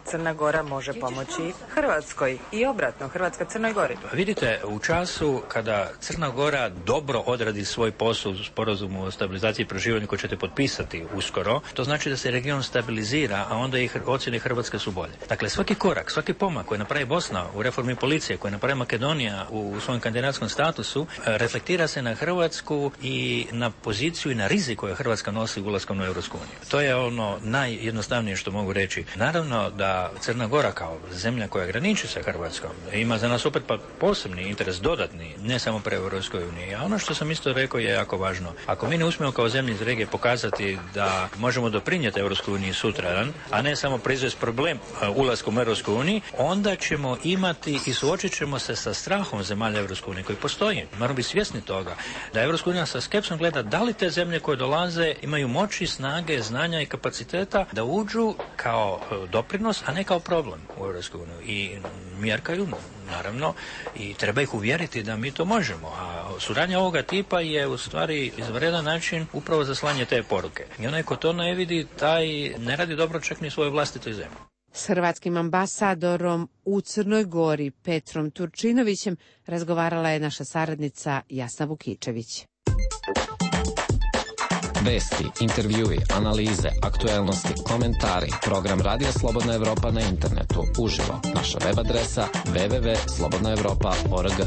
Crna Gora može pomoći Hrvatskoj i obratno, Hrvatska Crnoj Gori? Vidite, u času kada Crna Gora dobro odradi svoj posao u sporazumu o stabilizaciji i proširenju koji ćete potpisati uskoro, to znači da se region stabilizira, a onda i ocjene Hrvatske su bolje. Dakle, svaki korak, svaki pomak koji napravi Bosna u reformi policije, koji napravi Makedonija u svojem kandidatskom statusu, reflektira se na Hrvatsku i na poziciju i na rizik koju Hrvatska nosi ulaskom u Europsku uniju. To je ono najjednostavnije što mogu reći. Naravno da Crna Gora kao zemlja koja graniči sa Hrvatskom ima za nas opet pa posebni interes dodatni, ne samo pre Europskoj uniji. A ono što sam isto rekao je jako važno. Ako mi ne uspijemo kao zemlje iz regije pokazati da možemo doprinijeti Europskoj uniji sutradan, a ne samo proizvesti problem ulaskom u Europsku uniju, onda ćemo imati i suočit ćemo se sa strahom zemalja Europske unije koji postoji. Moramo biti svjesni toga da Europska unija sa skepsom gleda da li te zemlje koje dolaze imaju moći, snage, znanja i kapaciteta da uđu kao doprinos, a ne kao problem u Europsku uniju. I mjerkaju, naravno, i treba ih uvjeriti da mi to možemo. A suradnja ovoga tipa je u stvari izvanredan način upravo za slanje te poruke. I onaj ko to ne vidi, taj ne radi dobro čak ni svojoj vlastitoj zemlji. S hrvatskim ambasadorom u Crnoj Gori Petrom Turčinovićem razgovarala je naša saradnica Jasna Vukičević. Vesti, intervjui, analize, aktuelnosti, komentari. Program Radio Slobodna Evropa na internetu. Uživo. Naša web adresa www.slobodnaevropa.org.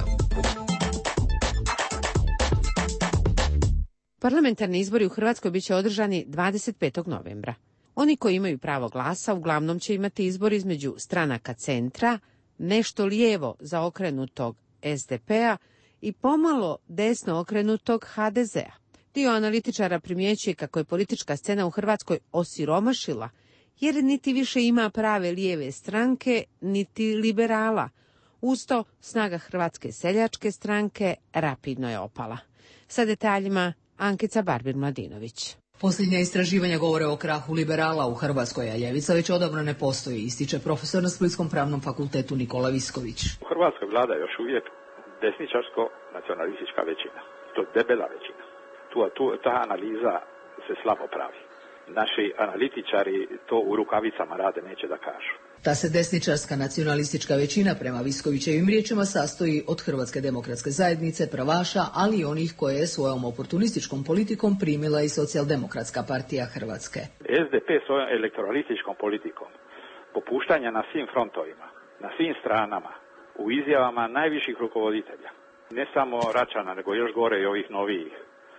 Parlamentarni izbori u Hrvatskoj biće održani 25. novembra. Oni koji imaju pravo glasa uglavnom će imati izbor između stranaka centra, nešto lijevo zaokrenutog SDP-a i pomalo desno okrenutog HDZ-a. Dio analitičara primjećuje kako je politička scena u Hrvatskoj osiromašila, jer niti više ima prave lijeve stranke, niti liberala. Usto, snaga Hrvatske seljačke stranke rapidno je opala. Sa detaljima Ankica Barbir-Mladinović. Posljednja istraživanja govore o krahu liberala u Hrvatskoj, a ljevica već odavno ne postoji, ističe profesor na Splitskom pravnom fakultetu Nikola Visković. U Hrvatskoj vlada još uvijek desničarsko-nacionalistička većina. To je debela većina. Ta analiza se slabo pravi. Naši analitičari to u rukavicama rade, neće da kažu. Ta se desničarska nacionalistička većina, prema Viskovićevim riječima, sastoji od Hrvatske demokratske zajednice, pravaša, ali i onih koje je svojom oportunističkom politikom primila i Socijaldemokratska partija Hrvatske. SDP svojom elektoralističkom politikom popuštanja na svim frontovima, na svim stranama, u izjavama najviših rukovoditelja, ne samo Račana, nego još gore i ovih novijih,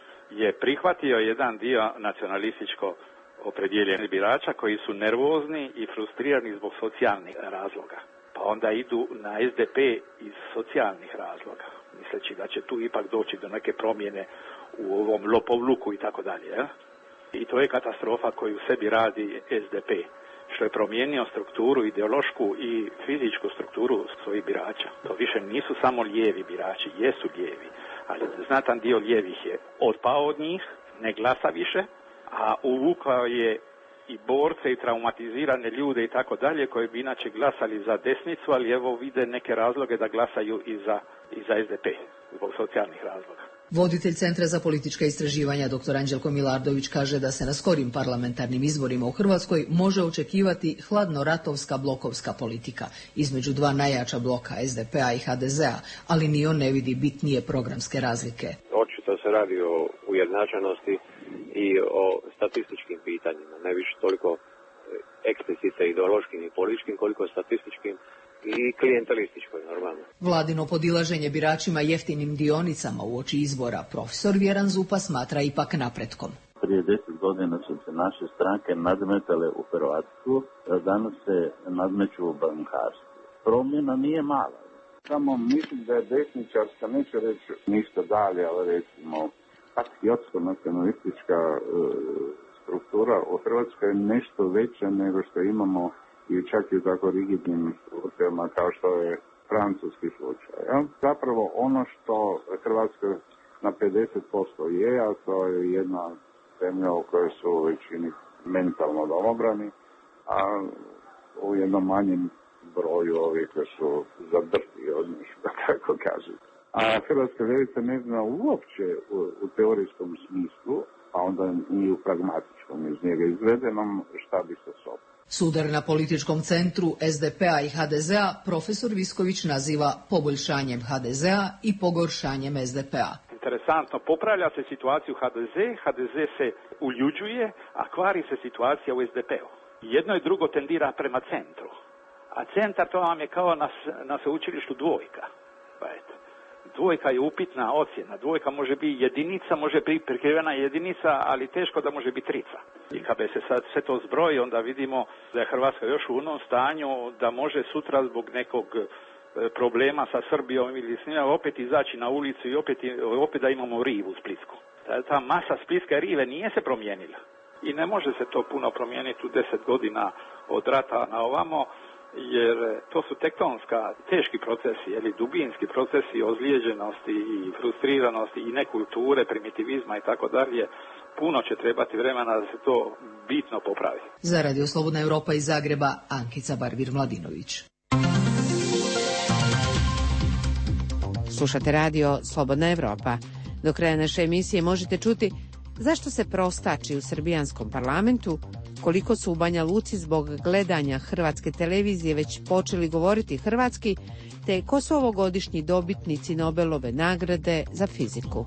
je prihvatio jedan dio nacionalističko opredjeljenih birača koji su nervozni i frustrirani zbog socijalnih razloga. Pa onda idu na SDP iz socijalnih razloga, misleći da će tu ipak doći do neke promjene u ovom lopovluku i tako dalje. I to je katastrofa koju u sebi radi SDP, što je promijenio strukturu, ideološku i fizičku strukturu svojih birača. To više nisu samo lijevi birači, jesu lijevi, ali znatan dio lijevih je otpao od njih, ne glasa više, a uvukao je i borce i traumatizirane ljude i tako dalje koji bi inače glasali za desnicu, ali evo vide neke razloge da glasaju i za SDP zbog socijalnih razloga. Voditelj Centra za politička istraživanja dr. Anđelko Milardović kaže da se na skorim parlamentarnim izborima u Hrvatskoj može očekivati hladnoratovska blokovska politika između dva najjača bloka SDP-a i HDZ-a, ali ni on ne vidi bitnije programske razlike. Očito se radi o ujednačenosti i o statističkim pitanjima, ne više toliko eksplicite ideološkim i političkim, koliko statističkim i klijentelističkoj, normalno. Vladino podilaženje biračima jeftinim dionicama uoči izbora profesor Vjeran Zupa smatra ipak napretkom. Prije 10 godina su se naše stranke nadmetale u hrvatstvu, danas se nadmeću u bankarstvu. Promjena nije mala. Samo mislim da je desničarska, neću reći ništa dalje, ali recimo patriotsko-nacionalistička struktura u Hrvatskoj je nešto veća nego što imamo i čak i tako rigidnim slučajima kao što je francuski slučaj. Ja? Zapravo ono što Hrvatska na 50% je, a to je jedna zemlja u kojoj su u većini mentalno domobrani, a u jednom manjem broju ovih koji su zadrti od njih, da tako kažem. A hrvatska ljevica ne zna uopće u teorijskom smislu, a onda i u pragmatičkom iz njega izvedenom šta bi sa sobom. Sudar na političkom centru SDP-a i HDZ-a profesor Visković naziva poboljšanjem HDZ-a i pogoršanjem SDP-a. Interesantno, popravlja se situacija u HDZ se uljuđuje, a kvari se situacija u SDP-u. Jedno i drugo tendira prema centru, a centar to vam je kao na sveučilištu dvojka. Dvojka je upitna ocjena, dvojka može biti jedinica, može biti prikrivena jedinica, ali teško da može biti trica. I kad bi se sad sve to zbroji, onda vidimo da je Hrvatska još u onom stanju da može sutra zbog nekog problema sa Srbijom ili s njima opet izaći na ulicu i opet da imamo rivu splitsku. Ta masa splitske rive nije se promijenila i ne može se to puno promijeniti u 10 godina od rata na ovamo, jer to su tektonska, teški procesi, ili dubinski procesi ozlijeđenosti i frustriranosti i nekulture, primitivizma i tako dalje. Puno će trebati vremena da se to bitno popravi. Za Radio Slobodna Evropa iz Zagreba, Ankica Barvir-Mladinović. Slušate radio Slobodna Evropa. Do kraja naše emisije možete čuti zašto se prostači u srbijanskom parlamentu, koliko su u Banja Luci zbog gledanja hrvatske televizije već počeli govoriti hrvatski, te ko su ovogodišnji dobitnici Nobelove nagrade za fiziku.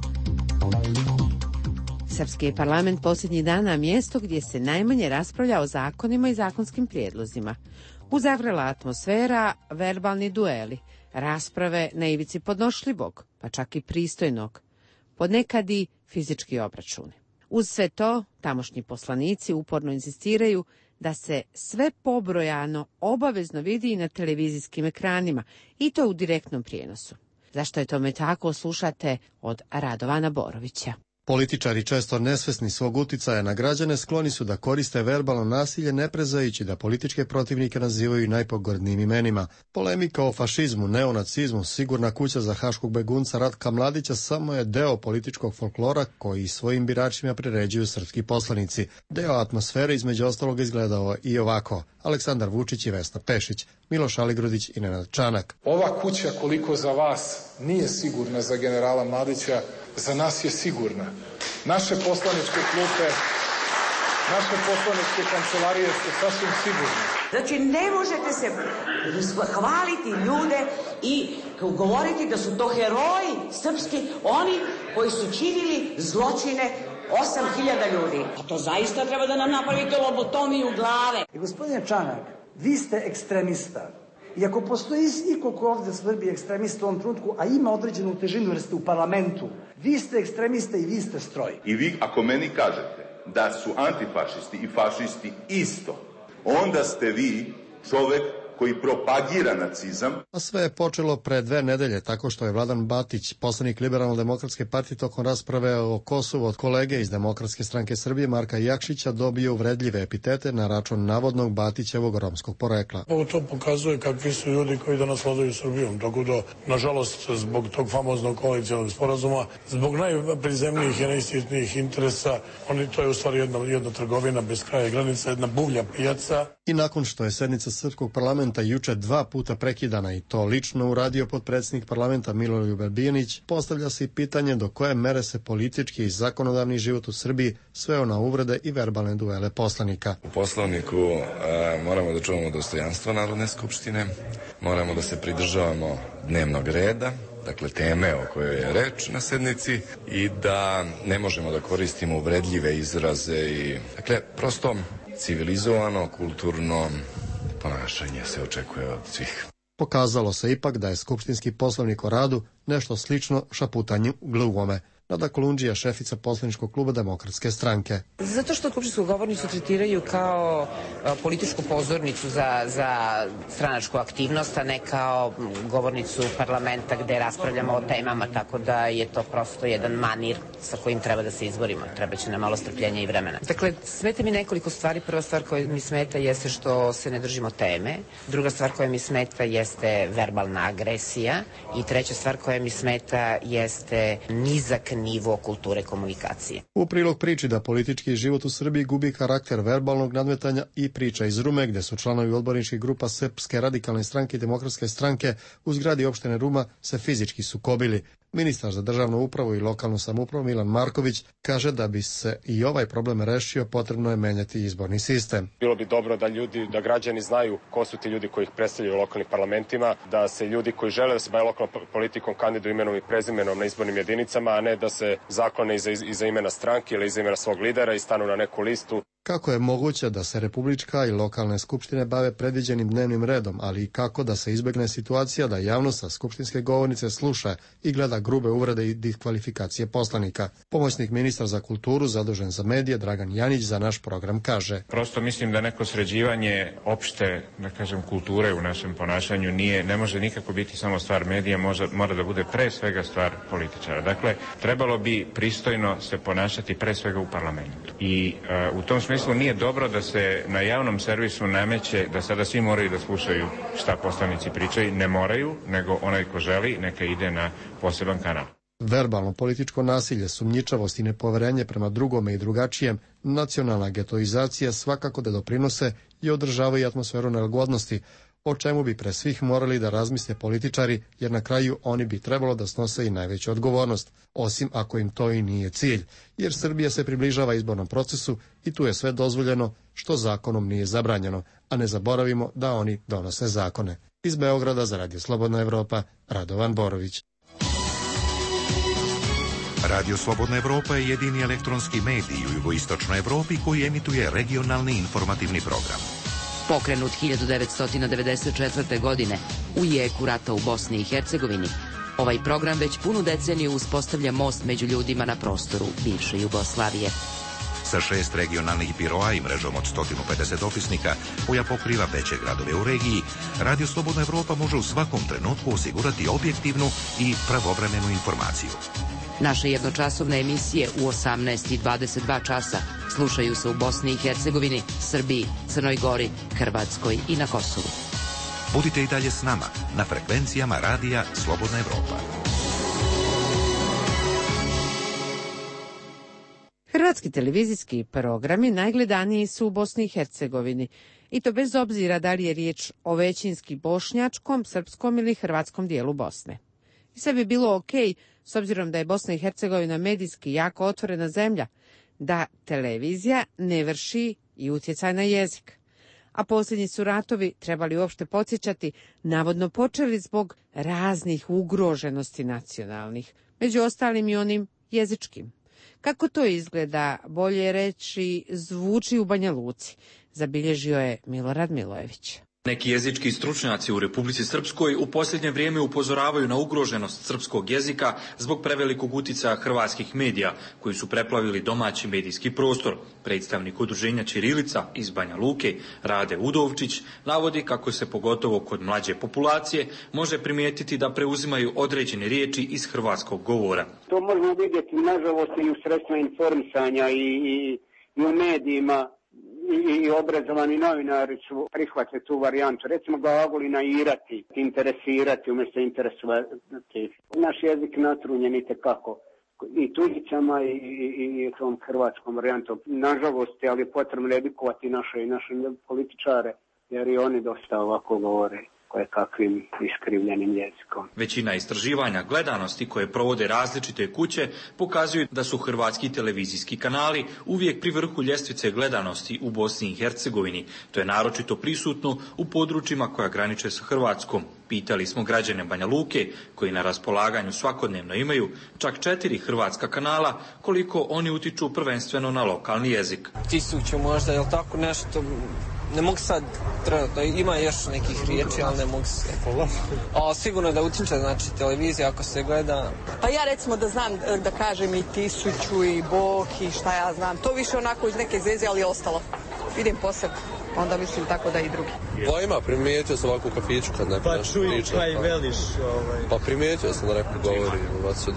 Srpski je parlament posljednjih dana mjesto gdje se najmanje raspravlja o zakonima i zakonskim prijedlozima. Uzavrela atmosfera, verbalni dueli, rasprave na ivici podnošljivog, pa čak i pristojnog, ponekad i fizički obračuni. Uz sve to, tamošnji poslanici uporno insistiraju da se sve pobrojano obavezno vidi i na televizijskim ekranima, i to u direktnom prijenosu. Zašto je tome tako, slušate od Radovana Borovića. Političari, često nesvesni svog uticaja na građane, skloni su da koriste verbalno nasilje, ne prezajući da političke protivnike nazivaju najpogrdnijim imenima. Polemika o fašizmu, neonacizmu, sigurna kuća za haškog begunca Ratka Mladića samo je deo političkog folklora koji svojim biračima priređuju srpski poslanici. Deo atmosfere između ostalog izgledao i ovako. Aleksandar Vučić i Vesna Pešić, Miloš Aligrudić i Nenad Čanak. Ova kuća, koliko za vas nije sigurna za generala Mladića, za nas je sigurna. Naše poslaničke klupe, naše poslaničke kancelarije su sasvim sigurne. Znači, ne možete se hvaliti ljude i govoriti da su to heroji srpski, oni koji su činili zločine 8.000 ljudi. A to zaista treba da nam napravite lobotomiju glave. I gospodine Čanak, vi ste ekstremista. I ako postoji iko ko ovde Srbije ekstremista u ovom trenutku, a ima određenu težinu jer ste u parlamentu, vi ste ekstremista i vi ste stroj. I vi ako meni kažete da su antifašisti i fašisti isto, onda ste vi čovek koji propagira nacizam. A sve je počelo pre 2 nedelje tako što je Vladan Batić, poslanik Liberalno-demokratske partije, tokom rasprave o Kosovu od kolege iz Demokratske stranke Srbije Marka Jakšića dobio uvredljive epitete na račun navodnog Batićevog romskog porekla. Ovo to pokazuje kakvi su ljudi koji danas vladaju Srbijom, tako da, nažalost, zbog tog famoznog koalicionog sporazuma, zbog najprizemnijih i najsitnijih interesa, to je u stvari jedna trgovina bez kraja granica, jedna buvlja pijaca. I nakon što je sednica srpskog parlamenta juče 2 puta prekidana i to lično uradio potpredsjednik parlamenta Miloljub Albijanić, postavlja se i pitanje do koje mere se politički i zakonodavni život u Srbiji sveo na uvrede i verbalne duele poslanika. U Poslovniku moramo da čuvamo dostojanstvo Narodne skupštine, moramo da se pridržavamo dnevnog reda, dakle teme o kojoj je reč na sednici, i da ne možemo da koristimo uvredljive izraze i, dakle, prosto civilizovano, kulturno ponašanje se očekuje od svih. Pokazalo se ipak da je skupštinski poslovnik o radu nešto slično šaputanju gluvome. Nada Kolundžija, šefica poslaničkog kluba Demokratske stranke. Zato što skupštinsku govornicu tretiraju kao političku pozornicu za stranačku aktivnost, a ne kao govornicu parlamenta gde raspravljamo o temama, tako da je to prosto jedan manir sa kojim treba da se izborimo. Treba će nam malo strpljenja i vremena. Dakle, smeta mi nekoliko stvari. Prva stvar koja mi smeta jeste što se ne držimo teme. Druga stvar koja mi smeta jeste verbalna agresija. I treća stvar koja mi smeta jeste nizak nivo kulture komunikacije. U prilog priči da politički život u Srbiji gubi karakter verbalnog nadmetanja i priča iz Rume, gde su članovi odborničkih grupa Srpske radikalne stranke i Demokratske stranke u zgradi opštine Ruma se fizički sukobili. Ministar za državnu upravu i lokalnu samoupravu Milan Marković kaže da bi se i ovaj problem rešio, potrebno je menjati izborni sistem. Bilo bi dobro da građani znaju ko su ti ljudi koji ih predstavljaju u lokalnim parlamentima, da se ljudi koji žele da se bave lokalnom politikom kandiduju imenom i prezimenom na izbornim jedinicama, a ne da se zaklone iza imena stranke ili iza imena svog lidera i stanu na neku listu. Kako je moguće da se republička i lokalne skupštine bave predviđenim dnevnim redom, ali i kako da se izbegne situacija da javnost sa skupštinske govornice sluša i gleda grube uvrede i diskvalifikacije poslanika. Pomoćnik ministra za kulturu zadužen za medije Dragan Janić za naš program kaže: Prosto mislim da neko sređivanje opšte, da kažem, kulture u našem ponašanju ne može nikako biti samo stvar medija, mora da bude pre svega stvar političara. Dakle, trebalo bi pristojno se ponašati pre svega u parlamentu. I u tom smislu nije dobro da se na javnom servisu nameće da sada svi moraju da slušaju šta poslanici pričaju. Ne moraju, nego onaj ko želi neka ide na poseban kanal. Verbalno političko nasilje, sumnjičavost i nepoverenje prema drugome i drugačijem, nacionalna getoizacija svakako da doprinose i održavaju atmosferu nelagodnosti, o čemu bi pre svih morali da razmisle političari, jer na kraju oni bi trebalo da snose i najveću odgovornost, osim ako im to i nije cilj, jer Srbija se približava izbornom procesu i tu je sve dozvoljeno što zakonom nije zabranjeno, a ne zaboravimo da oni donose zakone. Iz Beograda za Radio Slobodna Evropa, Radovan Borović. Radio Slobodna Evropa je jedini elektronski medij u jugoistočnoj Evropi koji emituje regionalni informativni program. Pokrenut 1994. godine u jeku rata u Bosni i Hercegovini, ovaj program već punu deceniju uspostavlja most među ljudima na prostoru bivše Jugoslavije. Sa 6 regionalnih biroa i mrežom od 150 opisnika koja pokriva veće gradove u regiji, Radio Slobodna Evropa može u svakom trenutku osigurati objektivnu i pravovremenu informaciju. Naše jednočasovne emisije u 18 i 22 časa slušaju se u Bosni i Hercegovini, Srbiji, Crnoj Gori, Hrvatskoj i na Kosovu. Budite i dalje s nama na frekvencijama Radija Slobodna Evropa. Hrvatski televizijski programi najgledaniji su u Bosni i Hercegovini, i to bez obzira da li je riječ o većinski bošnjačkom, srpskom ili hrvatskom dijelu Bosne. I sve bi bilo okej, s obzirom da je Bosna i Hercegovina medijski jako otvorena zemlja, da televizija ne vrši i utjecaj na jezik. A posljednji su ratovi, trebali uopšte podsjećati, navodno počeli zbog raznih ugroženosti nacionalnih, među ostalim i onim jezičkim. Kako to izgleda, bolje reći, zvuči u Banja Luci, zabilježio je Milorad Milojević. Neki jezički stručnjaci u Republici Srpskoj u posljednje vrijeme upozoravaju na ugroženost srpskog jezika zbog prevelikog uticaja hrvatskih medija koji su preplavili domaći medijski prostor. Predstavnik udruženja Ćirilica iz Banja Luke, Rade Udovčić, navodi kako se pogotovo kod mlađe populacije može primijetiti da preuzimaju određene riječi iz hrvatskog govora. To možemo vidjeti nažalost i u sredstvima informisanja i u medijima. I obrazovani novinari su prihvatili tu varijantu. Recimo glagoli nairati, interesirati umjesto interesovati. Naš jezik natrunjen itekako i tuzicama i tom hrvatskom varijantom. Nažalost, ali je potrebno edukovati naše političare, jer i oni dosta ovako govore kakvim iskrivljenim jezikom. Većina istraživanja gledanosti koje provode različite kuće pokazuju da su hrvatski televizijski kanali uvijek pri vrhu ljestvice gledanosti u Bosni i Hercegovini. To je naročito prisutno u područjima koja graniče sa Hrvatskom. Pitali smo građane Banja Luke, koji na raspolaganju svakodnevno imaju čak 4 hrvatska kanala, koliko oni utiču prvenstveno na lokalni jezik. 1000 možda, je li tako nešto? Ne mogu sad trenutno, ima još nekih riječi, ali ne mogu se. A sigurno da utiče, znači, televizija ako se gleda. Pa ja recimo da znam da kažem i 1000 i Bog i šta ja znam. To više onako iz neke zveze, ali je ostalo. Idem posebno. Onda mislim tako da i drugi. Pa ima, primijetio sam ovako u kafiću kad neko nešto priča. Pa čuj, kaj veliš. Pa primijetio sam da neko govori, da.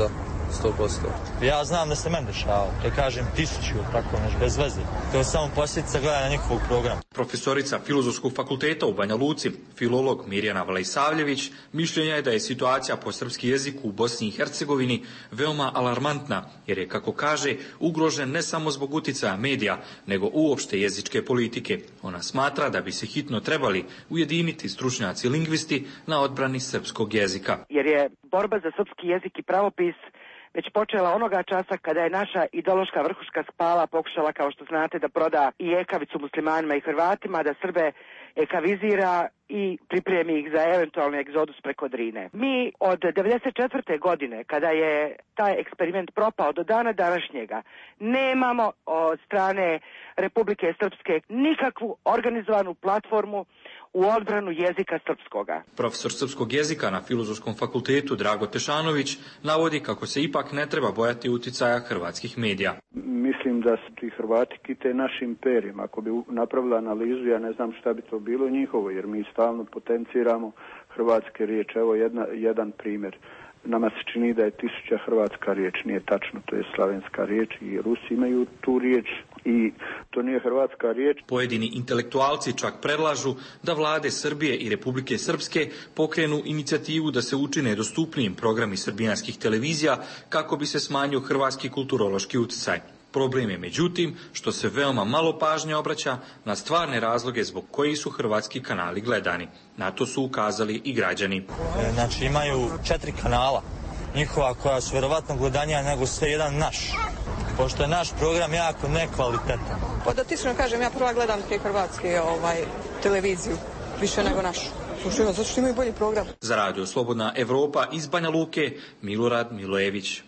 100%. Ja znam da se meni dešavalo, to kažem 1000, tako nešto, bez veze. To je samo posljedica gledanja njihovog programa. Profesorica Filozofskog fakulteta u Banja Luci, filolog Mirjana Vlajsavljević, mišljenja je da je situacija po srpski jezik u Bosni i Hercegovini veoma alarmantna, jer je, kako kaže, ugrožen ne samo zbog uticaja medija, nego uopšte jezičke politike. Ona smatra da bi se hitno trebali ujediniti stručnjaci lingvisti na odbrani srpskog jezika. Jer je borba za srpski jezik i pravopis već počela onoga časa kada je naša ideološka vrhuška spala pokušala, kao što znate, da proda i ekavicu muslimanima i Hrvatima, da Srbe ekavizira i pripremi ih za eventualni egzodus preko Drine. Mi od 1994. godine, kada je taj eksperiment propao do dana današnjega, nemamo od strane Republike Srpske nikakvu organizovanu platformu u odbranu jezika srpskoga. Profesor srpskog jezika na Filozofskom fakultetu Drago Tešanović navodi kako se ipak ne treba bojati uticaja hrvatskih medija. Mislim da su ti Hrvati kite našim imperijem. Ako bi napravila analizu, ja ne znam šta bi to bilo njihovo, jer mi stalno potenciramo hrvatske riječi. Evo jedan primjer. Nama se čini da je 1000 hrvatska riječ, nije tačno, to je slavenska riječ i Rusi imaju tu riječ i to nije hrvatska riječ. Pojedini intelektualci čak predlažu da vlade Srbije i Republike Srpske pokrenu inicijativu da se učine dostupnijim programi srbijanskih televizija kako bi se smanjio hrvatski kulturološki utjecaj. Problem je, međutim, što se veoma malo pažnje obraća na stvarne razloge zbog kojih su hrvatski kanali gledani. Na to su ukazali i građani. Znači imaju 4 kanala, njihova koja su vjerovatno gledanija nego sve jedan naš. Pošto je naš program jako nekvalitetan. Pa da ti iskreno kažem, ja prva gledam te hrvatske televiziju, više nego našu. Zato što imaju bolji program. Za Radio Slobodna Evropa iz Banja Luke, Milorad Milojević.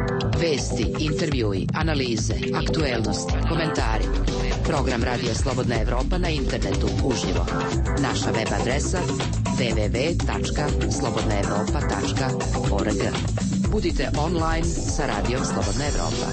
Vesti, intervjui, analize, aktuelnosti, komentari. Program Radio Slobodna Evropa na internetu uživo. Naša web adresa www.slobodnaevropa.org. Budite online sa Radijom Slobodna Evropa.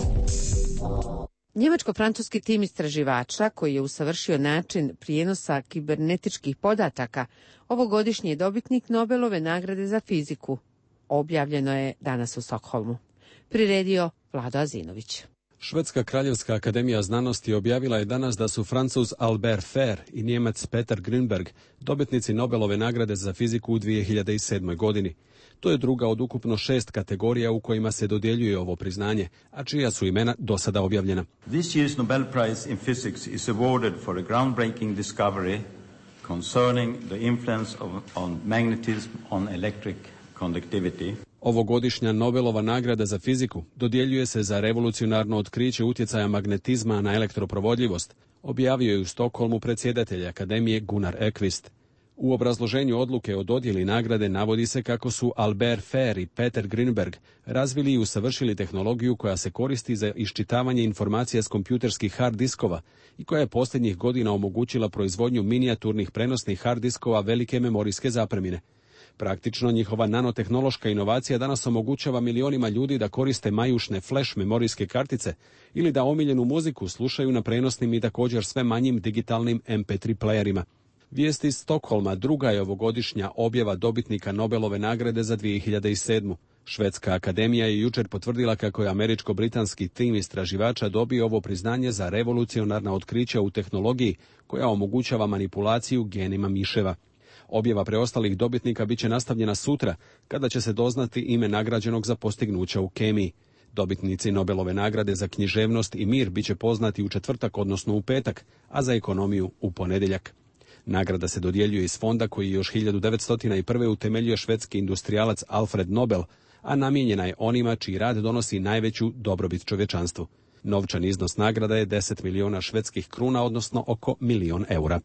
Njemačko-francuski tim istraživača koji je usavršio način prijenosa kibernetičkih podataka ovogodišnji je dobitnik Nobelove nagrade za fiziku. Objavljeno je danas u Stokholmu. Priredio Vlado Azinović. Švedska kraljevska akademija znanosti objavila je danas da su Francuz Albert Fer i Njemac Peter Grünberg dobitnici Nobelove nagrade za fiziku u 2007. godini. To je druga od ukupno 6 kategorija u kojima se dodjeljuje ovo priznanje, a čija su imena do sada objavljena. This year's Nobel Prize in Physics is awarded for a groundbreaking discovery concerning the influence on magnetism on electric conductivity. Ovogodišnja Nobelova nagrada za fiziku dodjeljuje se za revolucionarno otkriće utjecaja magnetizma na elektroprovodljivost, objavio je u Stokholmu predsjedatelj akademije Gunnar Ekvist. U obrazloženju odluke o dodjeli nagrade navodi se kako su Albert Fer i Peter Grünberg razvili i usavršili tehnologiju koja se koristi za iščitavanje informacija s kompjuterskih hard diskova i koja je posljednjih godina omogućila proizvodnju minijaturnih prenosnih hard diskova velike memorijske zapremine. Praktično, njihova nanotehnološka inovacija danas omogućava milionima ljudi da koriste majušne flash memorijske kartice ili da omiljenu muziku slušaju na prenosnim i također sve manjim digitalnim MP3 playerima. Vijest iz Stokholma druga je ovogodišnja objava dobitnika Nobelove nagrade za 2007. Švedska akademija je jučer potvrdila kako je američko-britanski tim istraživača dobio ovo priznanje za revolucionarna otkrića u tehnologiji koja omogućava manipulaciju genima miševa. Objava preostalih dobitnika biće nastavljena sutra, kada će se doznati ime nagrađenog za postignuća u kemiji. Dobitnici Nobelove nagrade za književnost i mir biće poznati u četvrtak, odnosno u petak, a za ekonomiju u ponedjeljak. Nagrada se dodjeljuje iz fonda koji još 1901. utemeljio švedski industrijalac Alfred Nobel, a namijenjena je onima čiji rad donosi najveću dobrobit čovječanstvu. Novčani iznos nagrada je 10 miliona švedskih kruna, odnosno oko 1.000.000 eura.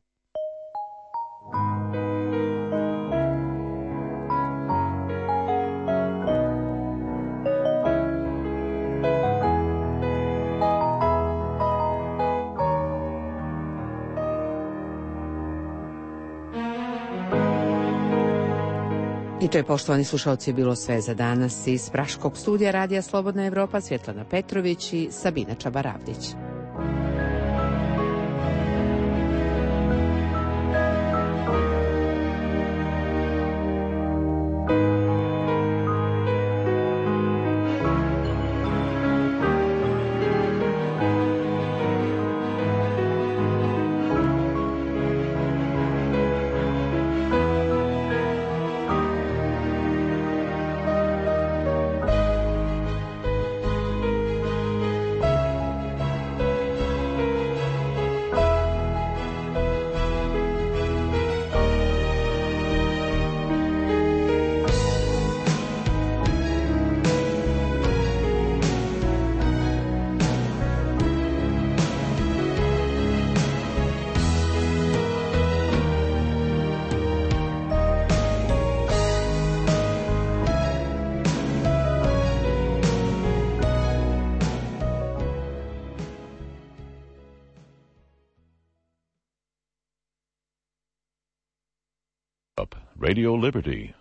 I to je, poštovani slušalci, bilo sve za danas iz Praškog studija Radija Slobodna Evropa. Svjetlana Petrović i Sabina Čabaravdić. Radio Liberty.